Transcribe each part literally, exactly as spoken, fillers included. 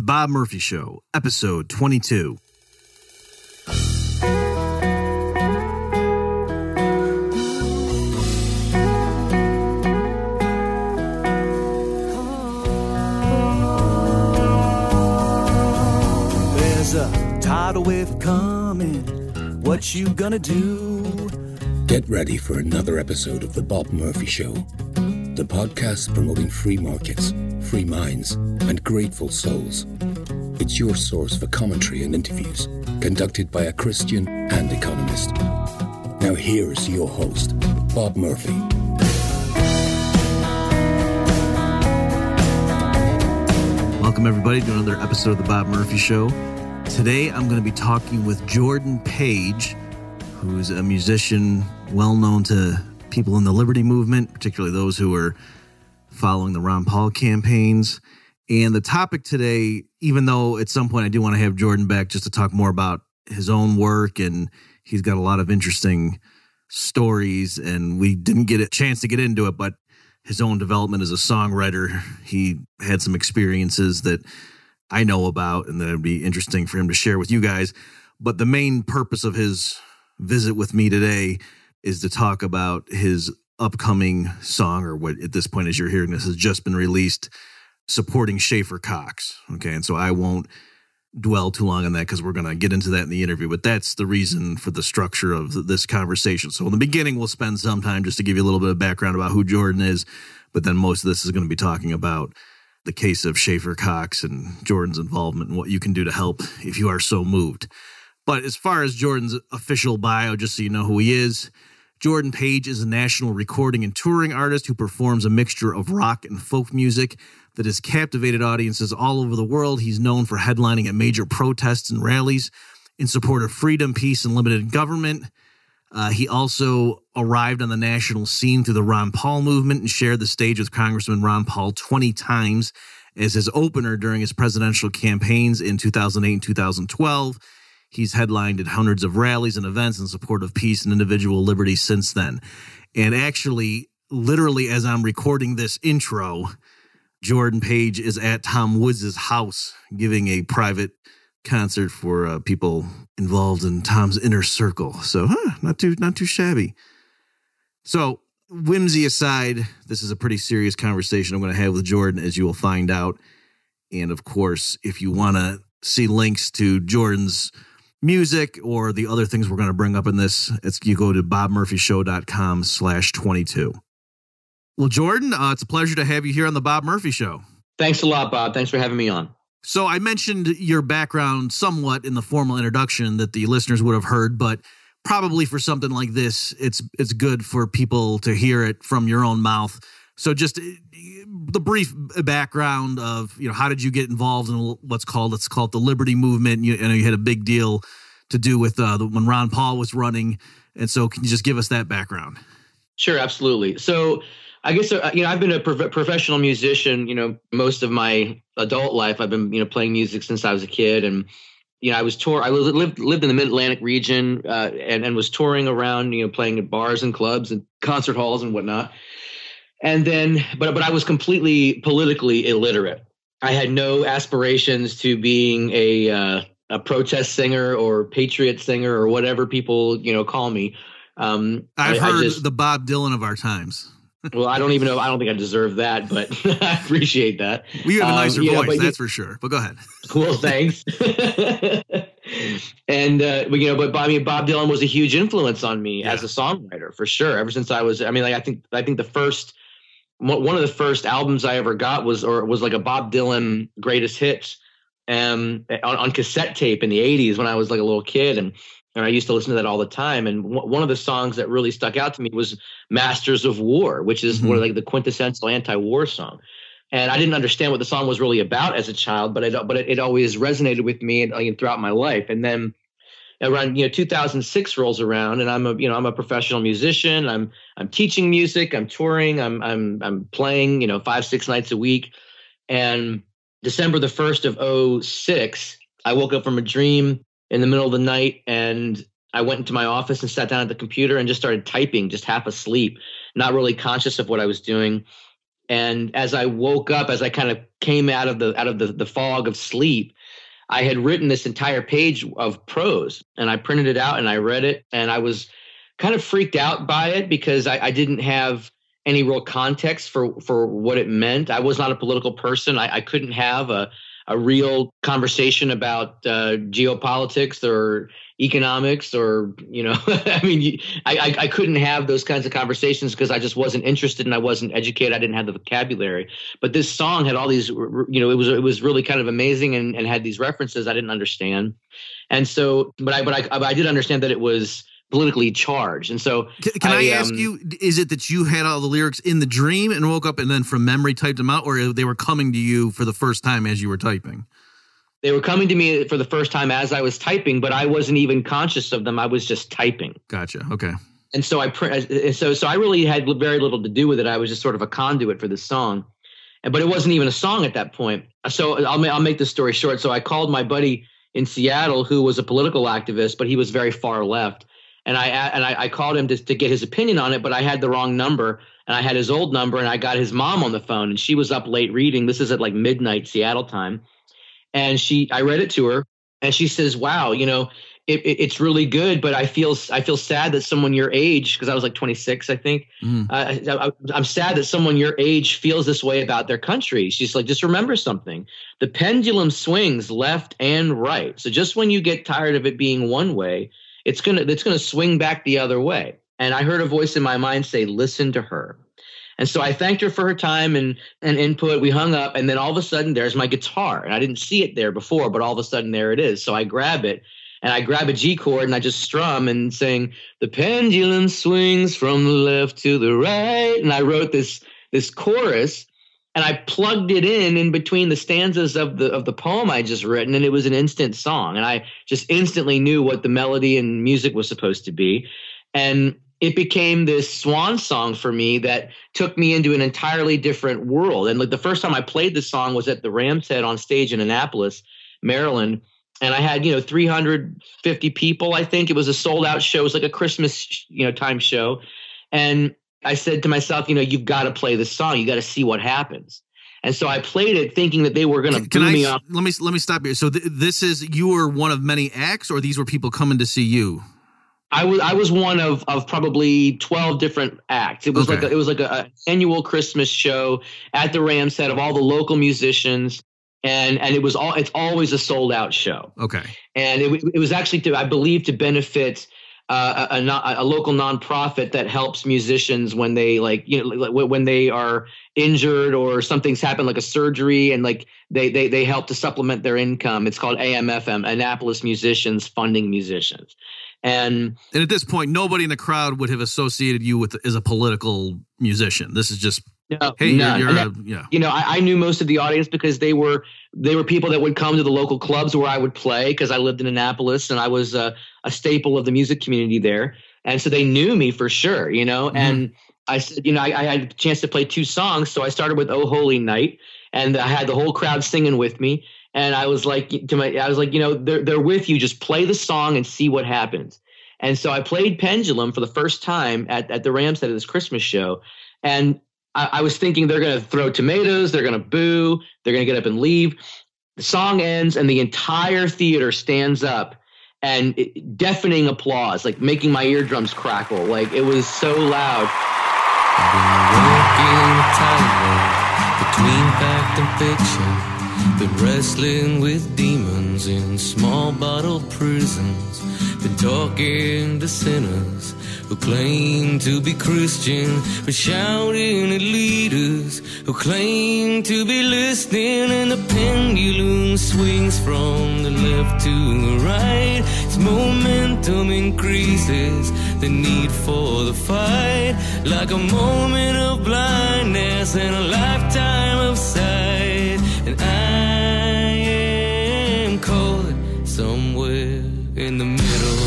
The Bob Murphy Show, episode twenty-two. There's a tidal wave coming. What you gonna do? Get ready for another episode of The Bob Murphy Show, the podcast promoting free markets, free minds, and grateful souls. It's your source for commentary and interviews, conducted by a Christian and economist. Now here's your host, Bob Murphy. Welcome everybody to another episode of The Bob Murphy Show. Today I'm going to be talking with Jordan Page, who's a musician well known to people in the Liberty Movement, particularly those who are following the Ron Paul campaigns. And the topic today, even though at some point I do want to have Jordan back just to talk more about his own work, and he's got a lot of interesting stories, and we didn't get a chance to get into it, but his own development as a songwriter, he had some experiences that I know about and that would be interesting for him to share with you guys. But the main purpose of his visit with me today is to talk about his upcoming song, or what at this point as you're hearing this has just been released, supporting Schaefer Cox. Okay, and so I won't dwell too long on that because we're going to get into that in the interview, but that's the reason for the structure of this conversation. So in the beginning, we'll spend some time just to give you a little bit of background about who Jordan is, but then most of this is going to be talking about the case of Schaefer Cox and Jordan's involvement and what you can do to help if you are so moved. But as far as Jordan's official bio, just so you know who he is, Jordan Page is a national recording and touring artist who performs a mixture of rock and folk music that has captivated audiences all over the world. He's known for headlining at major protests and rallies in support of freedom, peace, and limited government. Uh, he also arrived on the national scene through the Ron Paul movement and shared the stage with Congressman Ron Paul twenty times as his opener during his presidential campaigns in two thousand eight and two thousand twelve. He's headlined at hundreds of rallies and events in support of peace and individual liberty since then. And actually, literally as I'm recording this intro, Jordan Page is at Tom Woods' house giving a private concert for uh, people involved in Tom's inner circle. So, huh, not too not too shabby. So, whimsy aside, this is a pretty serious conversation I'm going to have with Jordan, as you will find out. And of course, if you want to see links to Jordan's music or the other things we're going to bring up in this, it's you go to bobmurphyshow.com slash 22. Well, Jordan, uh, it's a pleasure to have you here on the Bob Murphy Show. Thanks a lot, Bob. Thanks for having me on. So I mentioned your background somewhat in the formal introduction that the listeners would have heard, but probably for something like this, it's it's good for people to hear it from your own mouth. So just the brief background of, you know, how did you get involved in what's called, let's call it the Liberty Movement? You, you know, you had a big deal to do with uh, the, when Ron Paul was running. And so can you just give us that background? Sure, absolutely. So I guess, uh, you know, I've been a prof- professional musician, you know, most of my adult life. I've been, you know, playing music since I was a kid. And, you know, I was tour. I lived, lived in the Mid-Atlantic region uh, and, and was touring around, you know, playing at bars and clubs and concert halls and whatnot. And then, but but I was completely politically illiterate. I had no aspirations to being a uh, a protest singer or patriot singer or whatever people, you know, call me. Um, I've I, heard I just, the Bob Dylan of our times. Well, I don't even know. I don't think I deserve that, but I appreciate that. We have a nicer um, yeah, voice, but, that's for sure. But go ahead. Well, thanks. And, uh, you know, but I mean, Bob Dylan was a huge influence on me yeah. as a songwriter, for sure. Ever since I was, I mean, like, I think, I think the first, one of the first albums I ever got was, or was like a Bob Dylan greatest hits um, on, on cassette tape in the eighties when I was like a little kid. And, and I used to listen to that all the time. And w- one of the songs that really stuck out to me was Masters of War, which is mm-hmm. one of like the quintessential anti-war song. And I didn't understand what the song was really about as a child, but it, but it, it always resonated with me and, and throughout my life. And then around, you know, two thousand six rolls around, and I'm a, you know, I'm a professional musician. I'm, I'm teaching music. I'm touring. I'm, I'm, I'm playing, you know, five, six nights a week. And December the first of oh six, I woke up from a dream in the middle of the night, and I went into my office and sat down at the computer and just started typing, just half asleep, not really conscious of what I was doing. And as I woke up, as I kind of came out of the out of the, the fog of sleep, I had written this entire page of prose, and I printed it out and I read it, and I was kind of freaked out by it because I, I didn't have any real context for, for what it meant. I was not a political person. I, I couldn't have a, a real conversation about uh, geopolitics or economics or, you know, I mean, I, I, I couldn't have those kinds of conversations because I just wasn't interested and I wasn't educated. I didn't have the vocabulary. But this song had all these, you know, it was it was really kind of amazing and, and had these references I didn't understand. And so, but I but I, I did understand that it was politically charged. And so can, can I, I ask um, you, is it that you had all the lyrics in the dream and woke up and then from memory typed them out, or they were coming to you for the first time as you were typing? They were coming to me for the first time as I was typing, but I wasn't even conscious of them. I was just typing. Gotcha. Okay. And so I so so I really had very little to do with it. I was just sort of a conduit for this song, but it wasn't even a song at that point. So I'll I'll make this story short. So I called my buddy in Seattle who was a political activist, but he was very far left, and I and I, I called him to to get his opinion on it, but I had the wrong number, and I had his old number, and I got his mom on the phone, and she was up late reading. This is at like midnight Seattle time. And she, I read it to her, and she says, "Wow, you know, it, it, it's really good, but I feel, I feel sad that someone your age, because I was like twenty-six, I think, mm. uh, I, I'm sad that someone your age feels this way about their country." She's like, "Just remember something: the pendulum swings left and right. So just when you get tired of it being one way, it's gonna, it's gonna swing back the other way." And I heard a voice in my mind say, "Listen to her." And so I thanked her for her time and, and input. We hung up, and then all of a sudden there's my guitar. And I didn't see it there before, but all of a sudden there it is. So I grab it, and I grab a G chord, and I just strum and sing, "The pendulum swings from the left to the right." And I wrote this this chorus, and I plugged it in in between the stanzas of the of the poem I just written, and it was an instant song. And I just instantly knew what the melody and music was supposed to be. And it became this swan song for me that took me into an entirely different world. And like the first time I played this song was at the Ram's Head on stage in Annapolis, Maryland. And I had, you know, three hundred fifty people, I think. It was a sold out show. It was like a Christmas, you know, time show. And I said to myself, you know, you've got to play this song. You got to see what happens. And so I played it thinking that they were going to boo me up. Let me, let me stop here. So th- this is, you were one of many acts, or these were people coming to see you? I was I was one of of probably twelve different acts. It was okay. like a, it was like a, a annual Christmas show at the Ram's Head of all the local musicians, and and it was all it's always a sold out show. Okay, and it it was actually to I believe to benefit uh, a, a a local nonprofit that helps musicians when they like you know when they are injured or something's happened like a surgery, and like they they they help to supplement their income. It's called A M F M, Annapolis Musicians Funding Musicians. And, and at this point, nobody in the crowd would have associated you with as a political musician. This is just, no, hey, none. you're, you're that, a, yeah. You know, I, I knew most of the audience because they were they were people that would come to the local clubs where I would play because I lived in Annapolis and I was a, a staple of the music community there. And so they knew me for sure, you know. Mm-hmm. And I said, you know, I, I had a chance to play two songs. So I started with "Oh Holy Night," and I had the whole crowd singing with me. And I was like, to my, I was like, you know, they're they're with you. Just play the song and see what happens. And so I played Pendulum for the first time at, at the Ram's Head of this Christmas show. And I, I was thinking they're going to throw tomatoes, they're going to boo, they're going to get up and leave. The song ends and the entire theater stands up, and it, deafening applause, like making my eardrums crackle. Like it was so loud. Between fact and fiction, been wrestling with demons in small bottle prisons, been talking to sinners who claim to be Christian, but shouting at leaders who claim to be listening. And the pendulum swings from the left to the right. Its momentum increases the need for the fight, like a moment of blindness and a lifetime of sight. And I am caught somewhere in the middle.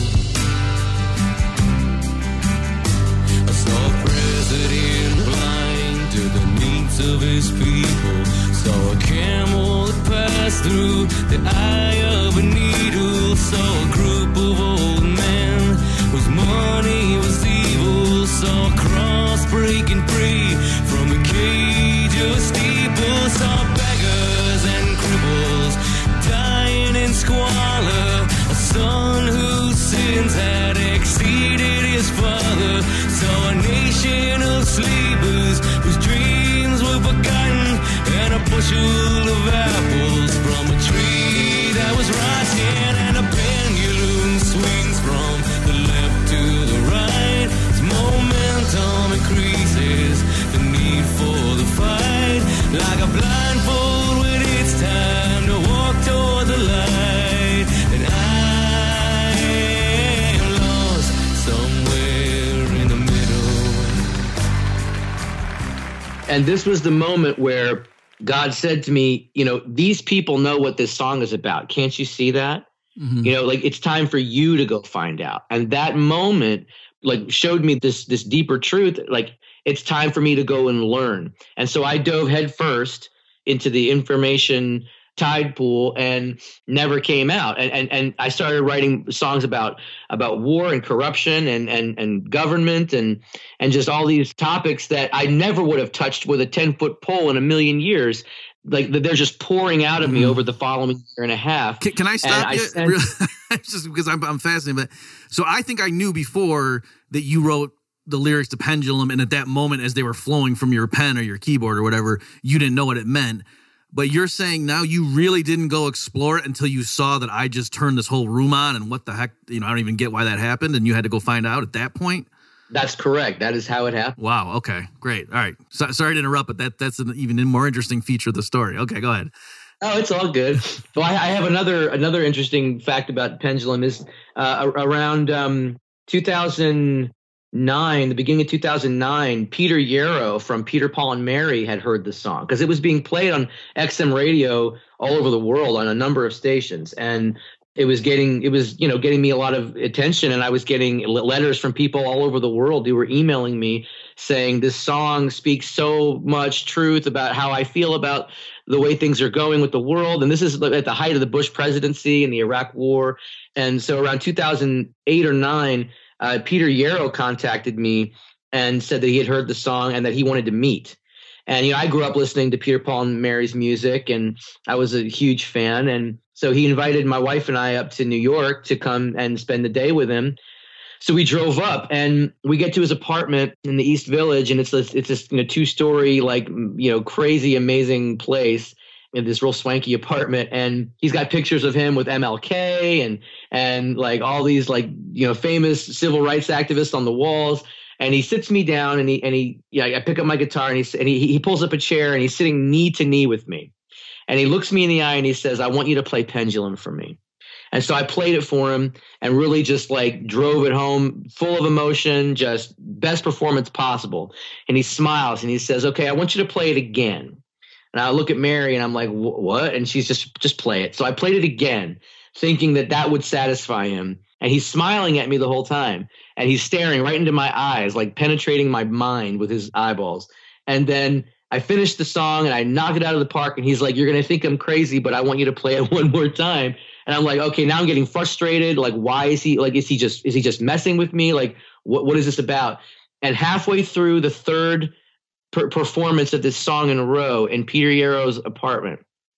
I saw a president blind to the needs of his people, saw a camel that passed through the eye of a needle, saw a group of old men whose money was evil, saw a cross breaking free from the cage And this was the moment where God said to me, you know, these people know what this song is about. Can't you see that? Mm-hmm. You know, like it's time for you to go find out. And that moment like showed me this this deeper truth. Like it's time for me to go and learn. And so I dove headfirst into the information tide pool and never came out. And and and I started writing songs about about war and corruption and and and government and and just all these topics that I never would have touched with a ten foot pole in a million years. Like they're just pouring out of me mm-hmm. over the following year and a half. Can, can I stop you? I sent, just because I'm I'm fascinated. But so I think I knew before that you wrote the lyrics to Pendulum, and at that moment, as they were flowing from your pen or your keyboard or whatever, you didn't know what it meant. But you're saying now you really didn't go explore it until you saw that I just turned this whole room on, and what the heck, you know, I don't even get why that happened, and you had to go find out at that point? That's correct. That is how it happened. Wow. Okay, great. All right. So, sorry to interrupt, but that that's an even more interesting feature of the story. Okay, go ahead. Oh, it's all good. Well, I, I have another another interesting fact about Pendulum is uh, around um, two thousand nine, the beginning of two thousand nine, Peter Yarrow from Peter, Paul and Mary had heard the song because it was being played on X M radio all over the world on a number of stations. And it was getting, it was, you know, getting me a lot of attention. And I was getting letters from people all over the world who were emailing me saying this song speaks so much truth about how I feel about the way things are going with the world. And this is at the height of the Bush presidency and the Iraq war. And so around two thousand eight or nine, Uh, Peter Yarrow contacted me and said that he had heard the song and that he wanted to meet. And, you know, I grew up listening to Peter, Paul and Mary's music, and I was a huge fan. And so he invited my wife and I up to New York to come and spend the day with him. So we drove up and we get to his apartment in the East Village, and it's this, it's this, you know, two-story, like, you know, crazy, amazing place in this real swanky apartment. And he's got pictures of him with M L K and, and like all these like, you know, famous civil rights activists on the walls. And he sits me down and he, and he, yeah, I pick up my guitar and he, and he, he pulls up a chair and he's sitting knee to knee with me. And he looks me in the eye and he says, I want you to play Pendulum for me. And so I played it for him and really just like drove it home full of emotion, just best performance possible. And he smiles and he says, okay, I want you to play it again. And I look at Mary and I'm like, what? And she's just, just play it. So I played it again, thinking that that would satisfy him. And he's smiling at me the whole time. And he's staring right into my eyes, like penetrating my mind with his eyeballs. And then I finished the song and I knock it out of the park. And he's like, you're going to think I'm crazy, but I want you to play it one more time. And I'm like, okay, now I'm getting frustrated. Like, why is he like, is he just, is he just messing with me? Like, what, what is this about? And halfway through the third per- performance of this song in a row in Peter Yarrow's apartment,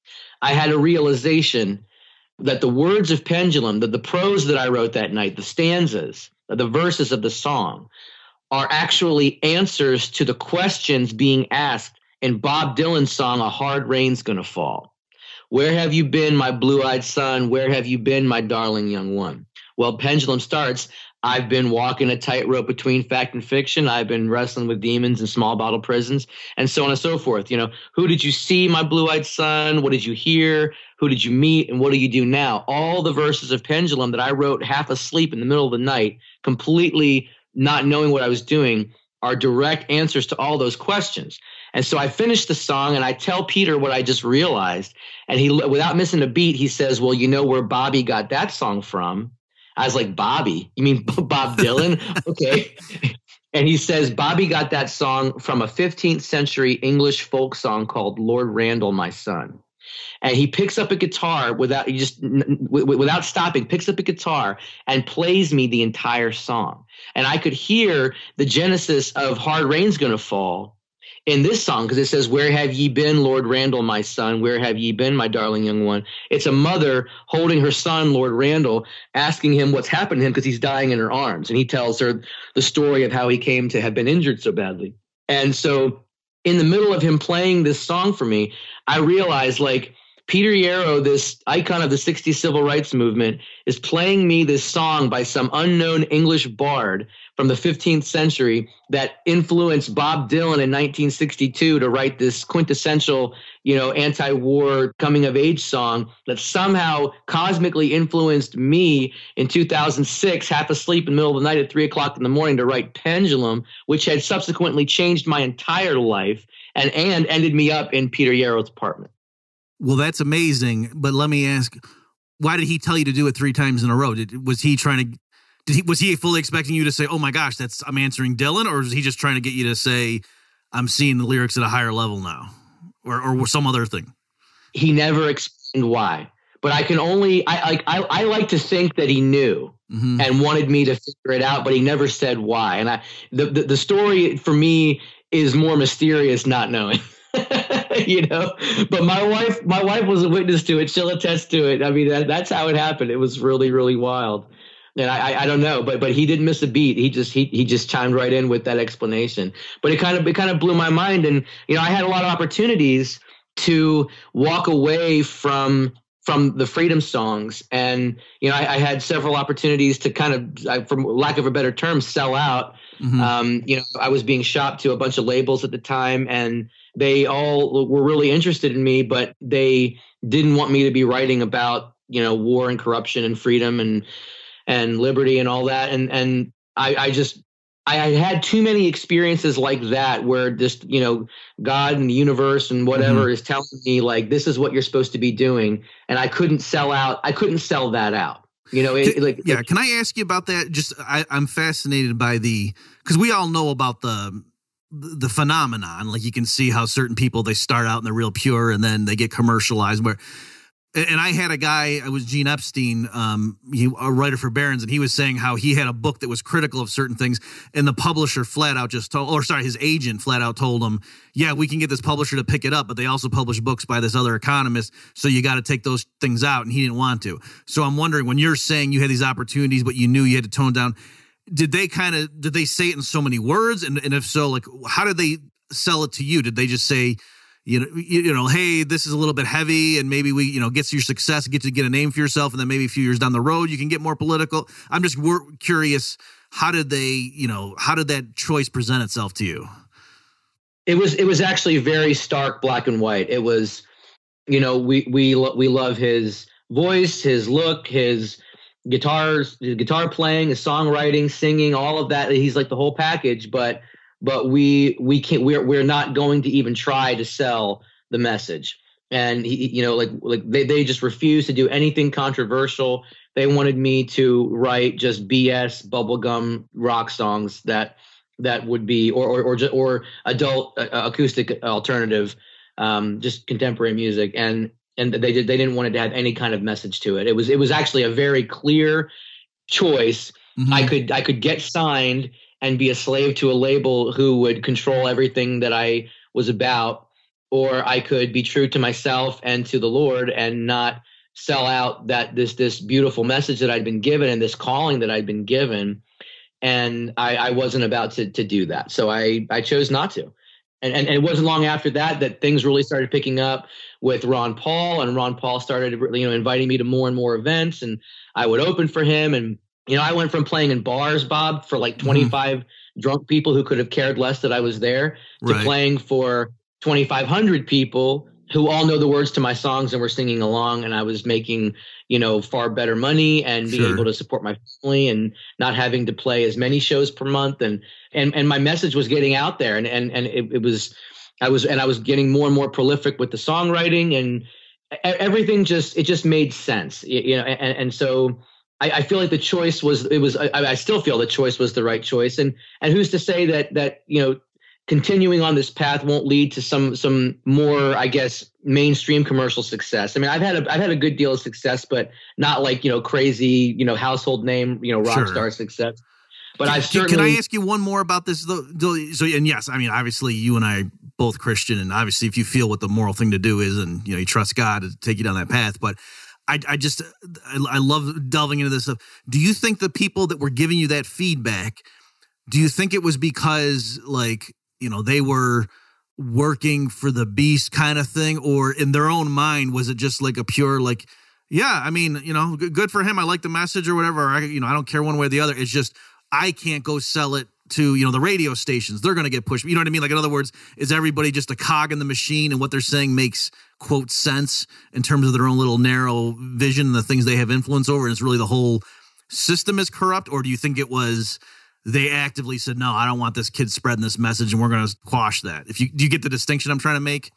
I had a realization that the words of Pendulum, that the prose that I wrote that night, the stanzas, the verses of the song, are actually answers to the questions being asked in Bob Dylan's song, A Hard Rain's Gonna Fall. Where have you been, my blue-eyed son? Where have you been, my darling young one? Well, Pendulum starts, I've been walking a tightrope between fact and fiction. I've been wrestling with demons in small bottle prisons, and so on and so forth. You know, who did you see, my blue-eyed son? What did you hear? Who did you meet? And what do you do now? All the verses of Pendulum that I wrote half asleep in the middle of the night, completely not knowing what I was doing, are direct answers to all those questions. And so I finished the song and I tell Peter what I just realized. And he, without missing a beat, he says, well, you know where Bobby got that song from? I was like, Bobby? You mean Bob Dylan? Okay. And he says, Bobby got that song from a fifteenth century English folk song called Lord Randall, My Son. And he picks up a guitar without he just without stopping, picks up a guitar and plays me the entire song. And I could hear the genesis of Hard Rain's Gonna Fall in this song, because it says, where have ye been, Lord Randall, my son? Where have ye been, my darling young one? It's a mother holding her son, Lord Randall, asking him what's happened to him because he's dying in her arms. And he tells her the story of how he came to have been injured so badly. And so in the middle of him playing this song for me, I realized, like, Peter Yarrow, this icon of the sixties civil rights movement, is playing me this song by some unknown English bard from the fifteenth century that influenced Bob Dylan in nineteen sixty-two to write this quintessential, you know, anti-war coming-of-age song that somehow cosmically influenced me in two thousand six, half asleep in the middle of the night at three o'clock in the morning, to write Pendulum, which had subsequently changed my entire life and and ended me up in Peter Yarrow's apartment. Well, that's amazing. But let me ask, why did he tell you to do it three times in a row? Did, was he trying to, did he, was he fully expecting you to say, oh my gosh, that's, I'm answering Dylan? Or was he just trying to get you to say, I'm seeing the lyrics at a higher level now? Or, or some other thing? He never explained why, but I can only, I like, I, I like to think that he knew mm-hmm. and wanted me to figure it out, but he never said why. And I, the, the, the story for me is more mysterious not knowing. You know, but my wife, my wife was a witness to it. She'll attest to it. I mean, that, that's how it happened. It was really, really wild. And I, I, I don't know, but, but he didn't miss a beat. He just, he, he just chimed right in with that explanation, but it kind of, it kind of blew my mind. And, you know, I had a lot of opportunities to walk away from, from the freedom songs. And, you know, I, I had several opportunities to kind of, I, for lack of a better term, sell out. Mm-hmm. Um, you know, I was being shopped to a bunch of labels at the time, and they all were really interested in me, but they didn't want me to be writing about, you know, war and corruption and freedom and, and liberty and all that. And, and I, I just, I had too many experiences like that where just, you know, God and the universe and whatever mm-hmm. is telling me like, this is what you're supposed to be doing. And I couldn't sell out. I couldn't sell that out. You know, it, can, like, yeah. It, can I ask you about that? Just, I, I'm fascinated by the, cause we all know about the, the phenomenon. Like you can see how certain people, they start out and they're real pure and then they get commercialized where, and I had a guy, it was Gene Epstein, um, he, a writer for Barron's, and he was saying how he had a book that was critical of certain things, and the publisher flat out just told, or sorry, his agent flat out told him, yeah, we can get this publisher to pick it up, but they also publish books by this other economist, so you got to take those things out, and he didn't want to. So I'm wondering, when you're saying you had these opportunities, but you knew you had to tone down, did they kind of, did they say it in so many words? And, and if so, like, how did they sell it to you? Did they just say, You know, you, you know, hey, this is a little bit heavy, and maybe we, you know, gets your success, get to get a name for yourself, and then maybe a few years down the road you can get more political. I'm just wor- curious, how did they, you know, how did that choice present itself to you? It was, it was actually very stark, black and white. It was, you know, we we we love his voice, his look, his guitars, his guitar playing, his songwriting, singing, all of that. He's like the whole package, but. But we we can't we're we're not going to even try to sell the message. And he, you know, like like they, they just refused to do anything controversial. They wanted me to write just B S bubblegum rock songs that that would be or or or, or adult uh, acoustic alternative, um, just contemporary music. And and they did they didn't want it to have any kind of message to it. It was it was actually a very clear choice. Mm-hmm. I could I could get signed and be a slave to a label who would control everything that I was about, or I could be true to myself and to the Lord and not sell out that this this beautiful message that I'd been given and this calling that I'd been given. And I, I wasn't about to to do that. So I, I chose not to. And, and, and it wasn't long after that that things really started picking up with Ron Paul, and Ron Paul started, you know, inviting me to more and more events, and I would open for him. And you know, I went from playing in bars, Bob, for like twenty-five mm-hmm. drunk people who could have cared less that I was there, to right. playing for twenty-five hundred people who all know the words to my songs and were singing along. And I was making, you know, far better money and being sure. able to support my family and not having to play as many shows per month. And and and my message was getting out there. And and and it, it was, I was, and I was getting more and more prolific with the songwriting, and everything just, it just made sense, you know, and, and so. I, I feel like the choice was, it was, I, I still feel the choice was the right choice. And, and who's to say that, that, you know, continuing on this path won't lead to some, some more, I guess, mainstream commercial success. I mean, I've had a, I've had a good deal of success, but not like, you know, crazy, you know, household name, you know, rock sure. star success. But I certainly. Can I ask you one more about this though? So, and yes, I mean, obviously you and I both Christian, and obviously if you feel what the moral thing to do is, and, you know, you trust God to take you down that path, but I, I just, I, I love delving into this stuff. Do you think the people that were giving you that feedback, do you think it was because, like, you know, they were working for the beast kind of thing, or in their own mind, was it just like a pure, like, yeah, I mean, you know, good for him. I like the message or whatever. I, you know, I don't care one way or the other. It's just, I can't go sell it to, you know, the radio stations. They're going to get pushed. You know what I mean? Like, in other words, is everybody just a cog in the machine, and what they're saying makes, quote, sense in terms of their own little narrow vision and the things they have influence over, and it's really the whole system is corrupt? Or do you think it was they actively said, no, I don't want this kid spreading this message, and we're going to quash that. If you do you get the distinction I'm trying to make?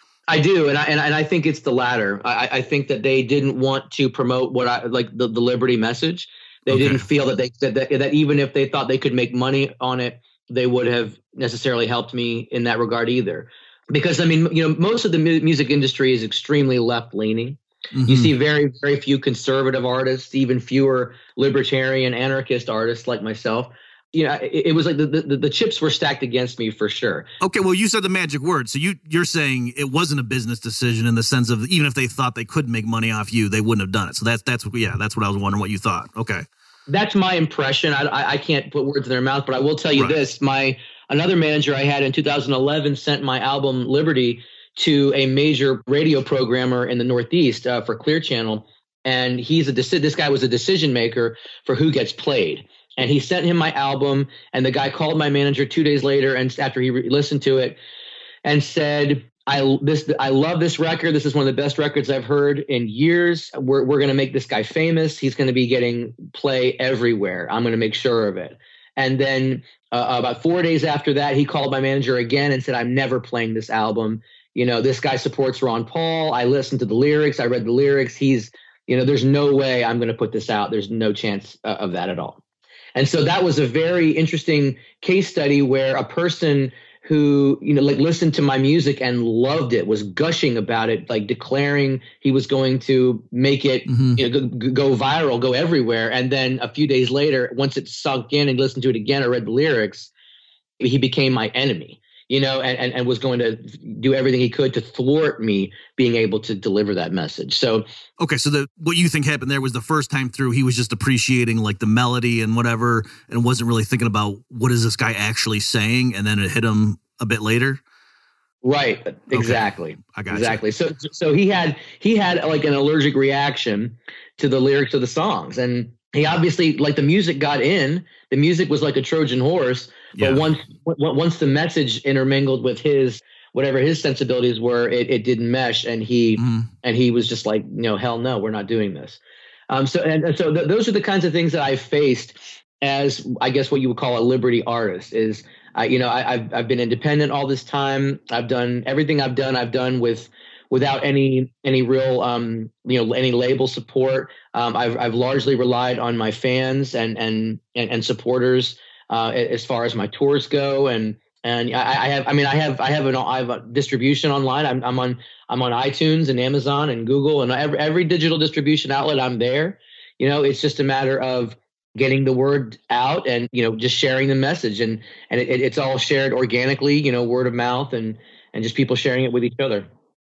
I do, and I and I, and I think it's the latter. I, I think that they didn't want to promote what I like the, the liberty message. They okay. didn't feel that they that, that that even if they thought they could make money on it, they would have necessarily helped me in that regard either. Because I mean, you know, most of the mu- music industry is extremely left leaning. Mm-hmm. You see very very few conservative artists, even fewer libertarian anarchist artists like myself. You know, it, it was like the, the the chips were stacked against me for sure. Okay, well, you said the magic word. So you, you're saying it wasn't a business decision in the sense of even if they thought they could make money off you, they wouldn't have done it. So that's, that's yeah, that's what I was wondering what you thought. Okay. That's my impression. I, I, I can't put words in their mouth, but I will tell you right. this. My another manager I had in two thousand eleven sent my album Liberty to a major radio programmer in the Northeast uh, for Clear Channel. And he's a deci- this guy was a decision maker for who gets played. And he sent him my album, and the guy called my manager two days later, and after he re- listened to it, and said, "I this I love this record. This is one of the best records I've heard in years. We're we're going to make this guy famous. He's going to be getting play everywhere. I'm going to make sure of it." And then uh, about four days after that, he called my manager again and said, "I'm never playing this album. You know, this guy supports Ron Paul. I listened to the lyrics. I read the lyrics. He's, you know, there's no way I'm going to put this out. There's no chance uh, of that at all." And so that was a very interesting case study where a person who, you know, like listened to my music and loved it, was gushing about it, like declaring he was going to make it mm-hmm. you know, go, go viral, go everywhere. And then a few days later, once it sunk in and listened to it again, I read the lyrics, he became my enemy, you know, and, and, and was going to do everything he could to thwart me being able to deliver that message. So, okay. So the, what you think happened there was the first time through, he was just appreciating like the melody and whatever, and wasn't really thinking about what is this guy actually saying. And then it hit him a bit later. Right. Exactly. Okay. I got exactly. You. So, so he had, he had like an allergic reaction to the lyrics of the songs, and he obviously, like, the music got in, the music was like a Trojan horse. But yeah. once once the message intermingled with his, whatever his sensibilities were, it, it didn't mesh, and he mm. and he was just like, you know, hell no, we're not doing this. Um, so and, and so th- those are the kinds of things that I've faced as, I guess, what you would call a liberty artist. Is I, you know, I, I've I've been independent all this time. I've done everything I've done. I've done with without any any real um, you know any label support. Um, I've I've largely relied on my fans and and and, and supporters. Uh, as far as my tours go, and and I, I have, I mean, I have, I have an, I have a distribution online. I'm, I'm on, I'm on iTunes and Amazon and Google, and every every digital distribution outlet, I'm there. You know, it's just a matter of getting the word out and, you know, just sharing the message, and and it, it's all shared organically, you know, word of mouth, and and just people sharing it with each other.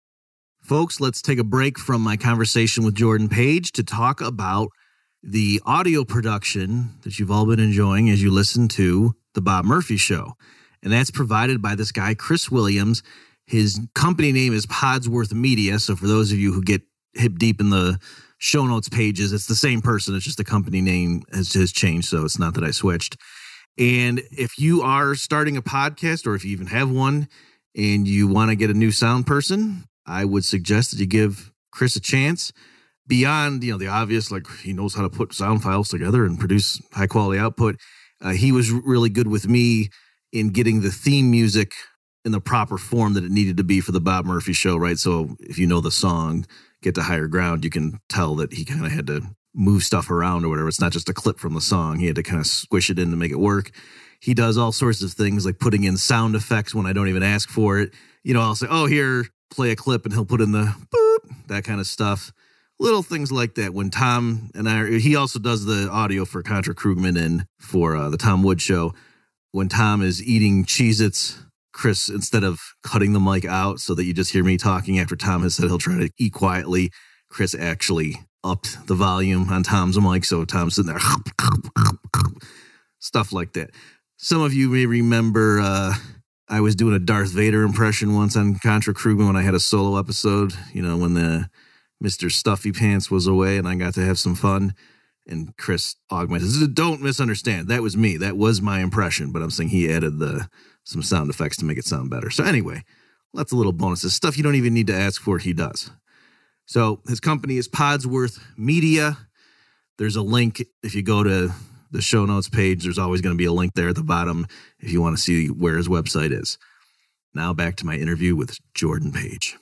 Folks, let's take a break from my conversation with Jordan Page to talk about the audio production that you've all been enjoying as you listen to The Bob Murphy Show. And that's provided by this guy, Chris Williams. His company name is Podsworth Media. So for those of you who get hip deep in the show notes pages, it's the same person. It's just the company name has, has changed. So it's not that I switched. And if you are starting a podcast, or if you even have one and you want to get a new sound person, I would suggest that you give Chris a chance. Beyond, you know, the obvious, like he knows how to put sound files together and produce high quality output, uh, he was really good with me in getting the theme music in the proper form that it needed to be for the Bob Murphy Show, right? So if you know the song, Get to Higher Ground, you can tell that he kind of had to move stuff around or whatever. It's not just a clip from the song. He had to kind of squish it in to make it work. He does all sorts of things like putting in sound effects when I don't even ask for it. You know, I'll say, oh, here, play a clip, and he'll put in the boop, that kind of stuff. Little things like that. When Tom and I, he also does the audio for Contra Krugman and for uh, the Tom Wood Show. When Tom is eating Cheez-Its, Chris, instead of cutting the mic out so that you just hear me talking after Tom has said he'll try to eat quietly, Chris actually upped the volume on Tom's mic. So Tom's sitting there, stuff like that. Some of you may remember uh, I was doing a Darth Vader impression once on Contra Krugman when I had a solo episode, you know, when the Mister Stuffy Pants was away and I got to have some fun. And Chris augmented. Don't misunderstand. That was me. That was my impression. But I'm saying he added the some sound effects to make it sound better. So anyway, lots of little bonuses. Stuff you don't even need to ask for, he does. So his company is Podsworth Media. There's a link if you go to the show notes page. There's always going to be a link there at the bottom if you want to see where his website is. Now back to my interview with Jordan Page.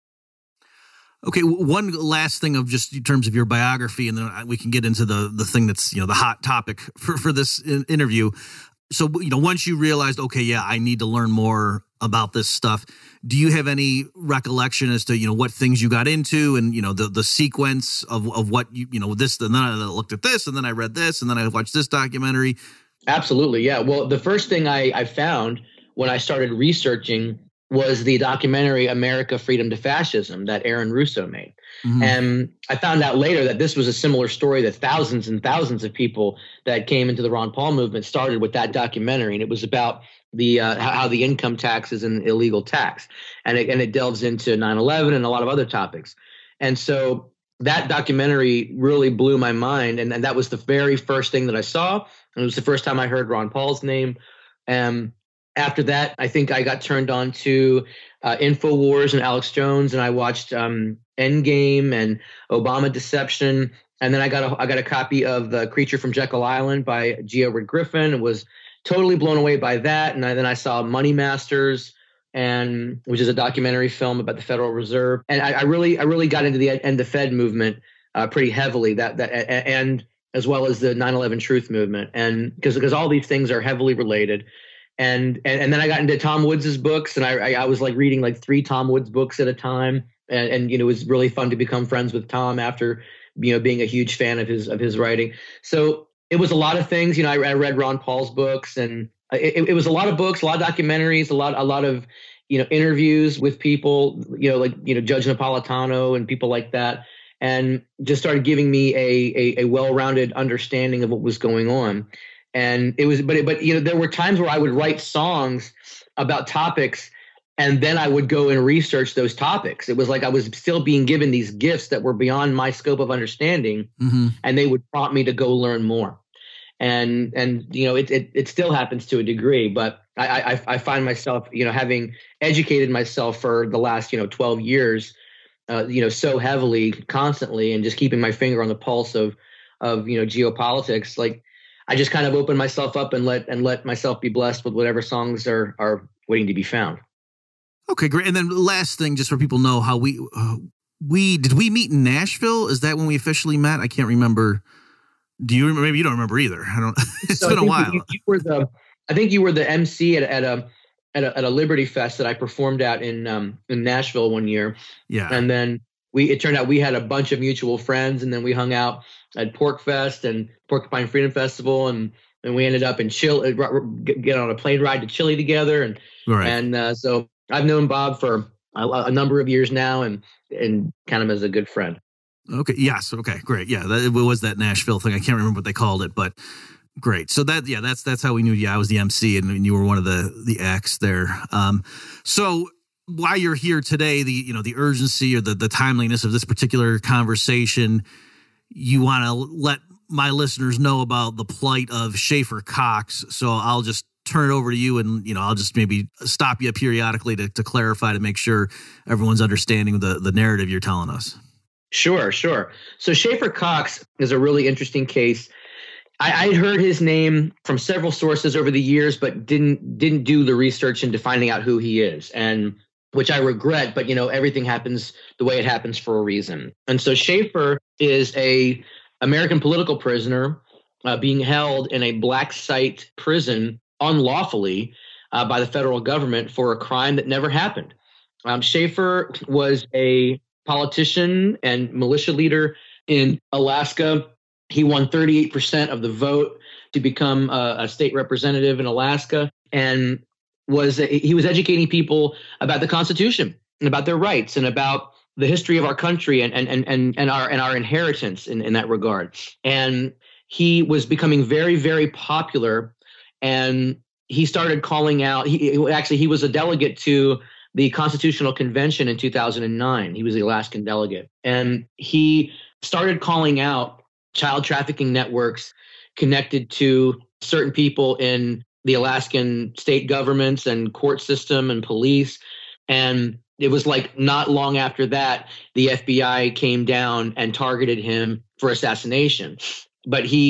Okay, one last thing of just in terms of your biography, and then we can get into the the thing that's, you know, the hot topic for, for this interview. So, you know, once you realized, okay, yeah, I need to learn more about this stuff, do you have any recollection as to, you know, what things you got into and, you know, the, the sequence of, of what, you you know, this, and then I looked at this, and then I read this, and then I watched this documentary? Absolutely, yeah. Well, the first thing I, I found when I started researching was the documentary America, Freedom to Fascism that Aaron Russo made. Mm-hmm. And I found out later that this was a similar story, that thousands and thousands of people that came into the Ron Paul movement started with that documentary. And it was about the uh, how the income tax is an illegal tax. And it, and it delves into nine eleven and a lot of other topics. And so that documentary really blew my mind. And, and that was the very first thing that I saw. And it was the first time I heard Ron Paul's name. And after that, I think I got turned on to uh, InfoWars and Alex Jones, and I watched um, Endgame and Obama Deception. And then I got a, I got a copy of The Creature from Jekyll Island by G. Edward Griffin and was totally blown away by that. And I, then I saw Money Masters, and which is a documentary film about the Federal Reserve. And I, I really I really got into the End the Fed movement uh, pretty heavily, that that and as well as the nine eleven Truth movement, and because because all these things are heavily related. And, and and then I got into Tom Woods' books, and I, I I was like reading like three Tom Woods books at a time, and and you know it was really fun to become friends with Tom after, you know, being a huge fan of his of his writing. So it was a lot of things. You know, I, I read Ron Paul's books, and it, it was a lot of books, a lot of documentaries, a lot a lot of you know interviews with people, you know, like you know Judge Napolitano and people like that, and just started giving me a a, a well-rounded understanding of what was going on. And it was, but, but, you know, there were times where I would write songs about topics, and then I would go and research those topics. It was like I was still being given these gifts that were beyond my scope of understanding, mm-hmm. and they would prompt me to go learn more. And, and, you know, it, it, it still happens to a degree, but I, I, I find myself, you know, having educated myself for the last, you know, twelve years, uh, you know, so heavily, constantly, and just keeping my finger on the pulse of, of, you know, geopolitics, like, I just kind of open myself up and let and let myself be blessed with whatever songs are are waiting to be found. Okay, great. And then last thing, just for people know how we uh, we did we meet in Nashville? Is that when we officially met? I can't remember. Do you remember? Maybe you don't remember either. I don't. It's so been a while. You, you were the, I think you were the M C at, at a at a at a Liberty Fest that I performed at in um in Nashville one year. Yeah, and then we it turned out we had a bunch of mutual friends, and then we hung out at Pork Fest and Porcupine Freedom Festival, and and we ended up in Chile, get on a plane ride to Chile together, and right. and uh, so I've known Bob for a, a number of years now, and and kind of as a good friend. Okay. Yes. Okay. Great. Yeah. That, it was that Nashville thing. I can't remember what they called it, but great. So that yeah, that's that's how we knew. Yeah, I was the M C, and you were one of the the acts there. Um, so. Why you're here today, the you know the urgency or the the timeliness of this particular conversation, you want to let my listeners know about the plight of Schaefer Cox. So I'll just turn it over to you, and you know I'll just maybe stop you periodically to, to clarify, to make sure everyone's understanding the the narrative you're telling us. Sure, sure. So Schaefer Cox is a really interesting case. I, I'd heard his name from several sources over the years, but didn't didn't do the research into finding out who he is, and which I regret, but, you know, everything happens the way it happens for a reason. And so Schaefer is a American political prisoner uh, being held in a black site prison unlawfully uh, by the federal government for a crime that never happened. Um, Schaefer was a politician and militia leader in Alaska. He won thirty-eight percent of the vote to become a, a state representative in Alaska, and was he was educating people about the Constitution and about their rights and about the history of our country and and and and our and our inheritance in, in that regard. And he was becoming very, very popular, and he started calling out. He actually he was a delegate to the Constitutional Convention in two thousand nine. He was the Alaskan delegate, and he started calling out child trafficking networks connected to certain people in the Alaskan state governments and court system and police. And it was like not long after that, the F B I came down and targeted him for assassination. But he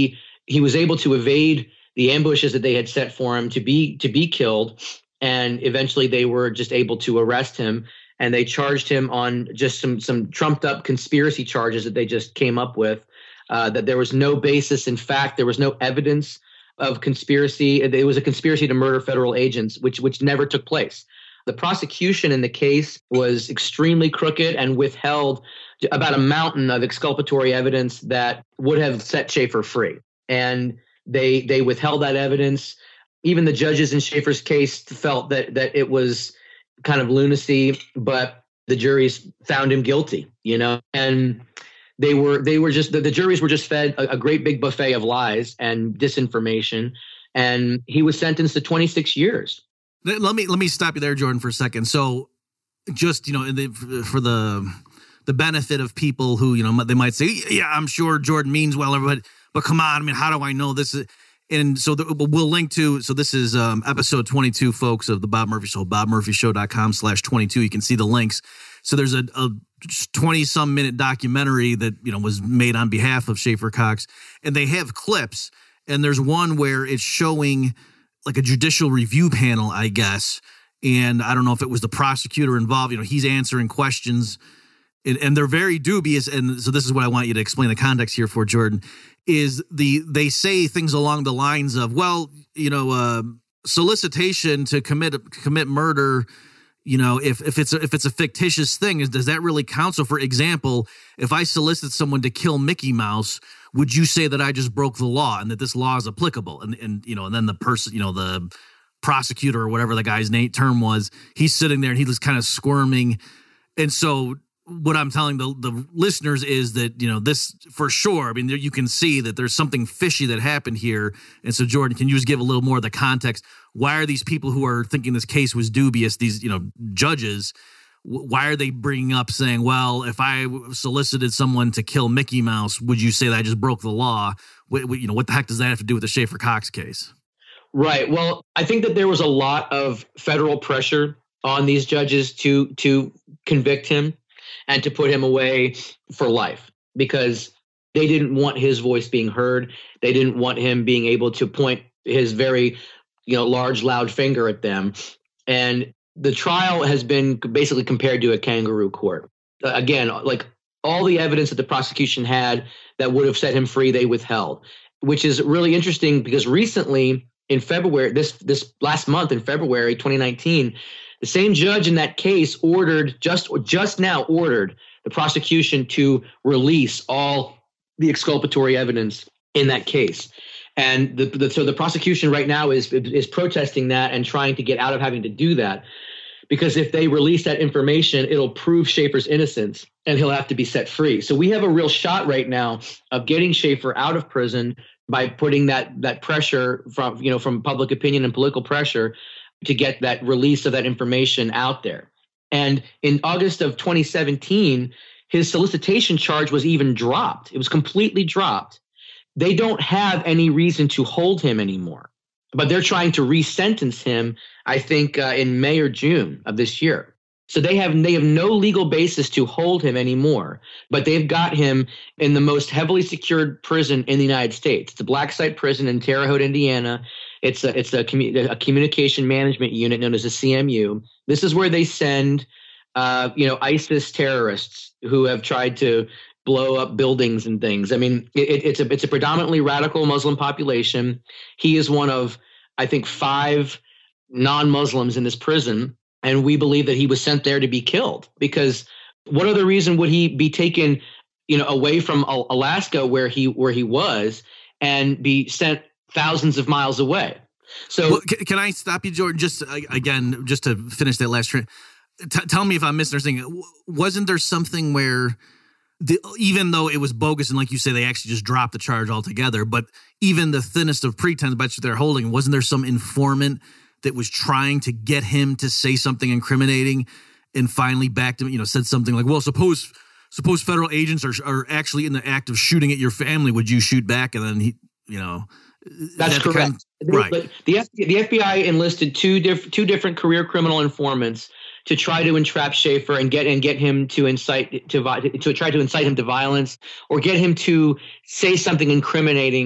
he was able to evade the ambushes that they had set for him to be to be killed. And eventually they were just able to arrest him, and they charged him on just some some trumped up conspiracy charges that they just came up with, uh, that there was no basis. In fact, there was no evidence of conspiracy. It was a conspiracy to murder federal agents, which which never took place. The prosecution in the case was extremely crooked and withheld about a mountain of exculpatory evidence that would have set Schaefer free. And they they withheld that evidence. Even the judges in Schaefer's case felt that that it was kind of lunacy, but the juries found him guilty, you know, and they were they were just the, the juries were just fed a, a great big buffet of lies and disinformation. And he was sentenced to twenty-six years. Let me let me stop you there, Jordan, for a second. So just, you know, the, for the the benefit of people who, you know, they might say, yeah, I'm sure Jordan means well, but, but come on, I mean, how do I know this is? And so the, we'll link to, so this is um, episode twenty-two, folks, of the Bob Murphy Show, bob murphy show dot com slash twenty-two. You can see the links. So there's a twenty-some minute documentary that, you know, was made on behalf of Schaefer Cox, and they have clips. And there's one where it's showing like a judicial review panel, I guess. And I don't know if it was the prosecutor involved. You know, he's answering questions, and, and they're very dubious. And so this is what I want you to explain the context here for, Jordan. Is the they say things along the lines of, well, you know, uh, solicitation to commit commit murder, you know, if if it's a, if it's a fictitious thing, is, does that really count? So, for example, if I solicit someone to kill Mickey Mouse, would you say that I just broke the law and that this law is applicable? And and you know, and then the person, you know, the prosecutor or whatever the guy's name term was, he's sitting there and he was kind of squirming, and so. What I'm telling the, the listeners is that, you know, this for sure, I mean, there, you can see that there's something fishy that happened here. And so, Jordan, can you just give a little more of the context? Why are these people who are thinking this case was dubious, these, you know, judges, why are they bringing up saying, well, if I solicited someone to kill Mickey Mouse, would you say that I just broke the law? What, you know, what the heck does that have to do with the Schaefer Cox case? Right. Well, I think that there was a lot of federal pressure on these judges to to convict him and to put him away for life, because they didn't want his voice being heard. They didn't want him being able to point his very, you know, large, loud finger at them. And the trial has been basically compared to a kangaroo court. Uh, again, like all the evidence that the prosecution had that would have set him free, they withheld, which is really interesting because recently in February, this this last month in February twenty nineteen, the same judge in that case ordered, just just now ordered the prosecution to release all the exculpatory evidence in that case. And the, the, so the prosecution right now is is protesting that and trying to get out of having to do that, because if they release that information, it'll prove Schaefer's innocence and he'll have to be set free. So we have a real shot right now of getting Schaefer out of prison by putting that that pressure from, you know, from public opinion and political pressure to get that release of that information out there. And in August of twenty seventeen, his solicitation charge was even dropped. It was completely dropped. They don't have any reason to hold him anymore, but they're trying to re-sentence him, I think, uh, in May or June of this year. So they have they have no legal basis to hold him anymore, but they've got him in the most heavily secured prison in the United States. It's a black site prison in Terre Haute, Indiana. It's a it's a, commu- a communication management unit known as a C M U. This is where they send, uh, you know, ISIS terrorists who have tried to blow up buildings and things. I mean, it, it's a it's a predominantly radical Muslim population. He is one of, I think, five non-Muslims in this prison, and we believe that he was sent there to be killed. Because what other reason would he be taken, you know, away from Alaska where he where he was and be sent thousands of miles away? So well, can, can I stop you, Jordan? Just uh, again, just to finish that last train. T- tell me if I'm misunderstanding. Wasn't there something where, the, even though it was bogus and like you say, they actually just dropped the charge altogether, but even the thinnest of pretense, but they're holding, wasn't there some informant that was trying to get him to say something incriminating and finally backed him, you know, said something like, well, suppose suppose federal agents are are actually in the act of shooting at your family, would you shoot back? And then he, you know, that's, that's correct. Kind of, right. But the the F B I enlisted two diff, two different career criminal informants to try to entrap Schaefer and get and get him to incite to to try to incite him to violence or get him to say something incriminating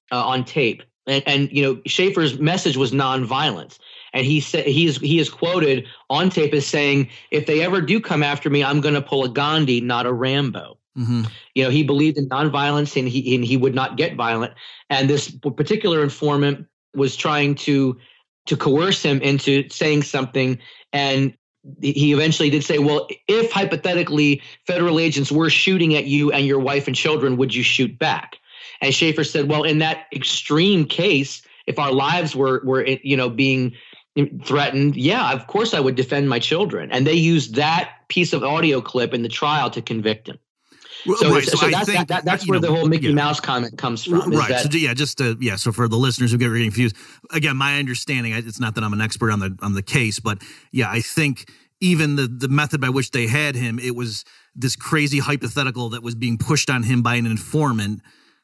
uh, on tape. And, and, you know, Schaefer's message was nonviolence. And he said he is he is quoted on tape as saying, if they ever do come after me, I'm going to pull a Gandhi, not a Rambo. Mm-hmm. You know, he believed in nonviolence and he and he would not get violent. And this particular informant was trying to to coerce him into saying something. And he eventually did say, well, if hypothetically federal agents were shooting at you and your wife and children, would you shoot back? And Schaefer said, well, in that extreme case, if our lives were were you know being threatened, yeah, of course I would defend my children. And they used that piece of audio clip in the trial to convict him. Well, so, right, so, so that's, think, that, that, that's where know, the whole Mickey yeah. Mouse comment comes from. Right. That, so yeah, just to, yeah. So for the listeners who get really confused, again, my understanding, it's not that I'm an expert on the on the case, but yeah, I think even the the method by which they had him, it was this crazy hypothetical that was being pushed on him by an informant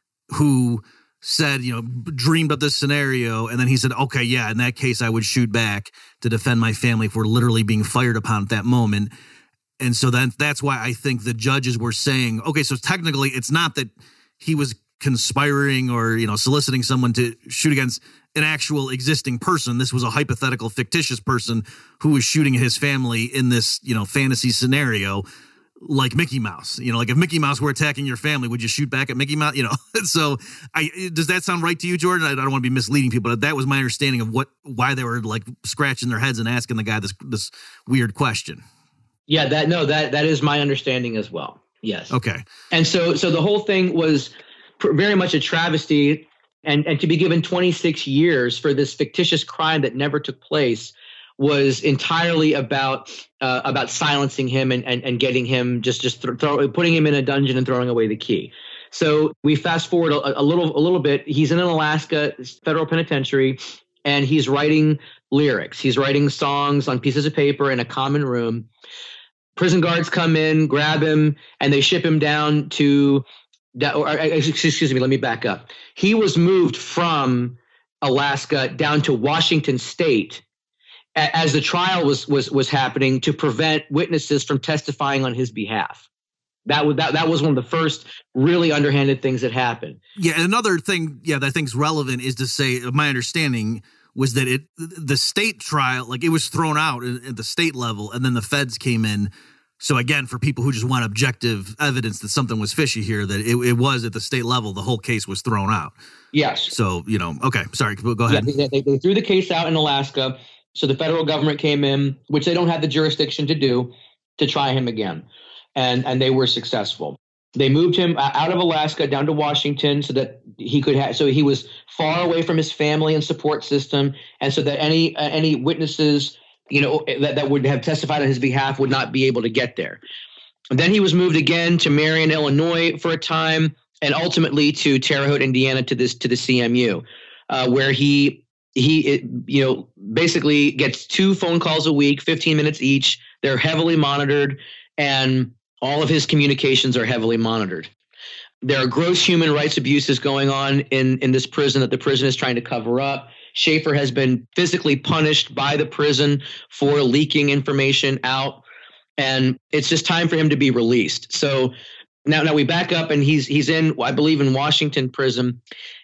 who said, you know, dreamed up this scenario. And then he said, okay, yeah, in that case, I would shoot back to defend my family if we're literally being fired upon at that moment. And so then that's why I think the judges were saying, okay, so technically it's not that he was conspiring or, you know, soliciting someone to shoot against an actual existing person. This was a hypothetical, fictitious person who was shooting his family in this, you know, fantasy scenario. Like Mickey Mouse, you know, like if Mickey Mouse were attacking your family, would you shoot back at Mickey Mouse? You know, so I, does that sound right to you, Jordan? I don't want to be misleading people, but that was my understanding of what, why they were like scratching their heads and asking the guy this, this weird question. Yeah, that, no, that, that is my understanding as well. Yes. Okay. And so, so the whole thing was pr- very much a travesty, and, and to be given twenty-six years for this fictitious crime that never took place was entirely about uh, about silencing him and, and and getting him just just th- throw, putting him in a dungeon and throwing away the key. So we fast forward a, a little a little bit. He's in an Alaska federal penitentiary, and he's writing lyrics. He's writing songs on pieces of paper in a common room. Prison guards come in, grab him, and they ship him down to. Or, excuse me. Let me back up. He was moved from Alaska down to Washington State as the trial was was was happening to prevent witnesses from testifying on his behalf. That was that that was one of the first really underhanded things that happened. Yeah, and another thing, yeah, that I think is relevant is to say, my understanding was that it the state trial, like it was thrown out at the state level, and then the feds came in. So again, for people who just want objective evidence that something was fishy here, that it, it was at the state level, the whole case was thrown out. Yes. So, you know, okay, sorry, go ahead. Yeah, they, they threw the case out in Alaska. So the federal government came in, which they don't have the jurisdiction to do, to try him again. And and they were successful. They moved him out of Alaska down to Washington so that he could have, so he was far away from his family and support system. And so that any uh, any witnesses, you know, that, that would have testified on his behalf would not be able to get there. And then he was moved again to Marion, Illinois for a time, and ultimately to Terre Haute, Indiana, to this to the C M U, uh, where he he you know basically gets two phone calls a week, fifteen minutes each. They're heavily monitored, and all of his communications are heavily monitored. There are gross human rights abuses going on in in this prison that the prison is trying to cover up. Schaefer has been physically punished by the prison for leaking information out, and it's just time for him to be released. So now, now we back up, and he's he's in, I believe, in Washington prison,